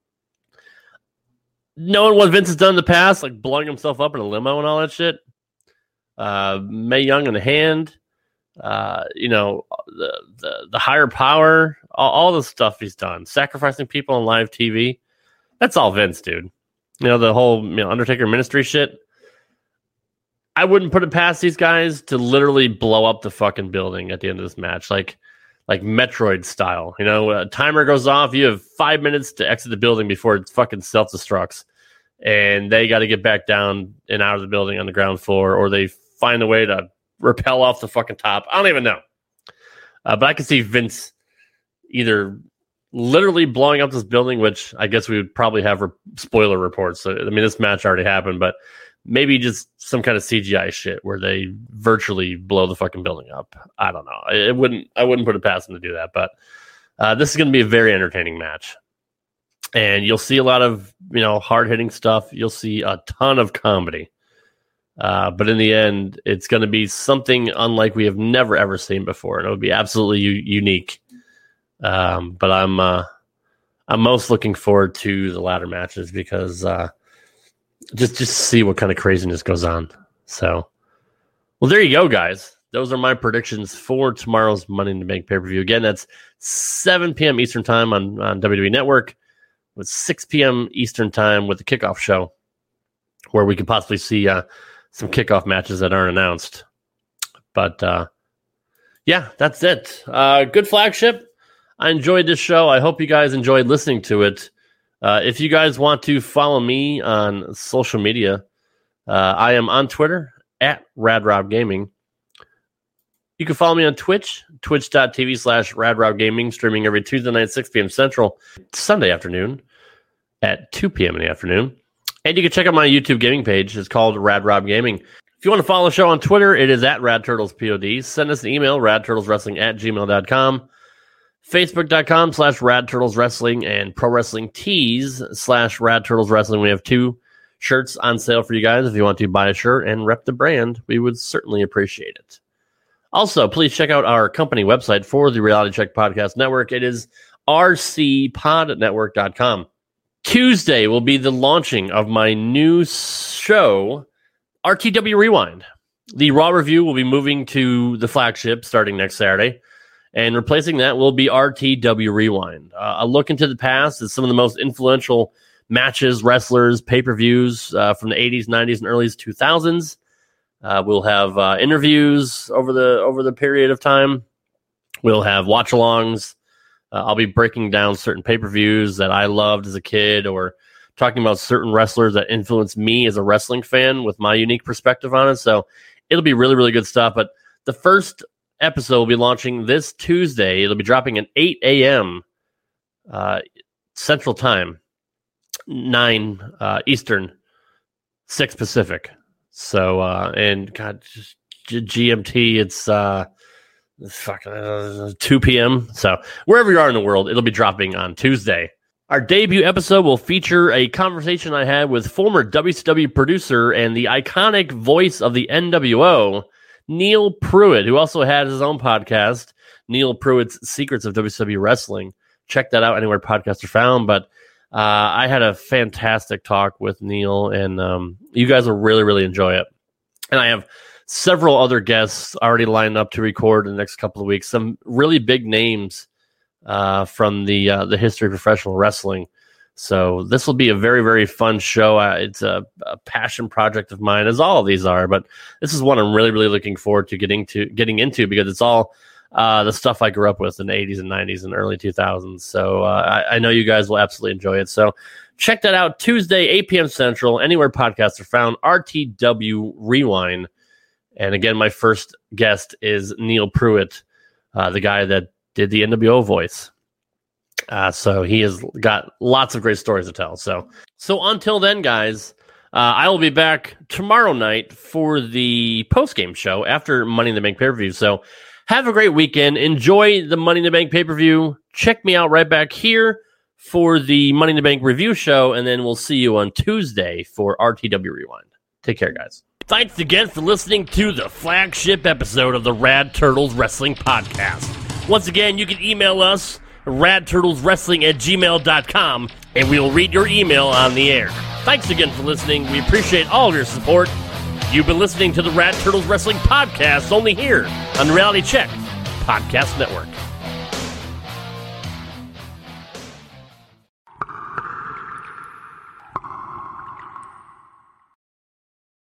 Knowing what Vince has done in the past, like blowing himself up in a limo and all that shit. Mae Young in the hand, the higher power, all the stuff he's done, sacrificing people on live TV. That's all Vince, dude. The whole Undertaker ministry shit. I wouldn't put it past these guys to literally blow up the fucking building at the end of this match, like Metroid style. A timer goes off. You have 5 minutes to exit the building before it fucking self-destructs. And they got to get back down and out of the building on the ground floor, or they find a way to rappel off the fucking top. I don't even know. But I can see Vince either literally blowing up this building, which I guess we would probably have spoiler reports. So, this match already happened, but maybe just some kind of CGI shit where they virtually blow the fucking building up. I don't know. I wouldn't put it past them to do that, but this is going to be a very entertaining match. And you'll see a lot of, hard-hitting stuff. You'll see a ton of comedy. But in the end, it's going to be something unlike we have never, ever seen before. And it would be absolutely unique. But I'm most looking forward to the ladder matches because just see what kind of craziness goes on. So, well, there you go, guys. Those are my predictions for tomorrow's Money in the Bank pay-per-view. Again, that's 7 p.m. Eastern Time on WWE Network, with 6 p.m. Eastern Time with the kickoff show, where we could possibly see some kickoff matches that aren't announced. But, yeah, that's it. Good flagship. I enjoyed this show. I hope you guys enjoyed listening to it. If you guys want to follow me on social media, I am on Twitter at RadRobGaming. You can follow me on Twitch, twitch.tv/RadRobGaming, streaming every Tuesday night, 6 p.m. Central, Sunday afternoon at 2 p.m. in the afternoon. And you can check out my YouTube gaming page. It's called Rad Rob Gaming. If you want to follow the show on Twitter, it is at RadTurtlesPOD. Send us an email, radturtleswrestling@gmail.com. Facebook.com/RadTurtlesWrestling and ProWrestlingTees/RadTurtlesWrestling. We have 2 shirts on sale for you guys. If you want to buy a shirt and rep the brand, we would certainly appreciate it. Also, please check out our company website for the Reality Check Podcast Network. It is rcpodnetwork.com. Tuesday will be the launching of my new show, RTW Rewind. The Raw review will be moving to the flagship starting next Saturday, and replacing that will be RTW Rewind. A look into the past at some of the most influential matches, wrestlers, pay-per-views from the 80s, 90s, and early 2000s. We'll have interviews over the period of time. We'll have watch-alongs. I'll be breaking down certain pay-per-views that I loved as a kid, or talking about certain wrestlers that influenced me as a wrestling fan with my unique perspective on it. So it'll be really, really good stuff. But the first episode will be launching this Tuesday. It'll be dropping at 8 a.m. Central Time, 9 Eastern, 6 Pacific. So, and God, just GMT, it's fucking 2 p.m. So wherever you are in the world, it'll be dropping on Tuesday. Our debut episode will feature a conversation I had with former WCW producer and the iconic voice of the NWO, Neil Pruitt, who also had his own podcast, Neil Pruitt's Secrets of WCW Wrestling. Check that out anywhere podcasts are found. But I had a fantastic talk with Neil, and you guys will really, really enjoy it. And I have several other guests already lined up to record in the next couple of weeks. Some really big names from the history of professional wrestling. So this will be a very, very fun show. It's a passion project of mine, as all of these are. But this is one I'm really, really looking forward to getting into because it's all the stuff I grew up with in the 80s and 90s and early 2000s. So I know you guys will absolutely enjoy it. So check that out Tuesday, 8 p.m. Central, anywhere podcasts are found, RTW Rewind. And again, my first guest is Neil Pruitt, the guy that did the NWO voice. So he has got lots of great stories to tell. So until then, guys, I will be back tomorrow night for the post-game show after Money in the Bank pay-per-view. So have a great weekend. Enjoy the Money in the Bank pay-per-view. Check me out right back here for the Money in the Bank review show, and then we'll see you on Tuesday for RTW Rewind. Take care, guys. Thanks again for listening to the flagship episode of the Rad Turtles Wrestling Podcast. Once again, you can email us, radturtleswrestling@gmail.com, and we will read your email on the air. Thanks again for listening. We appreciate all of your support. You've been listening to the Rad Turtles Wrestling Podcast, only here on Reality Check Podcast Network.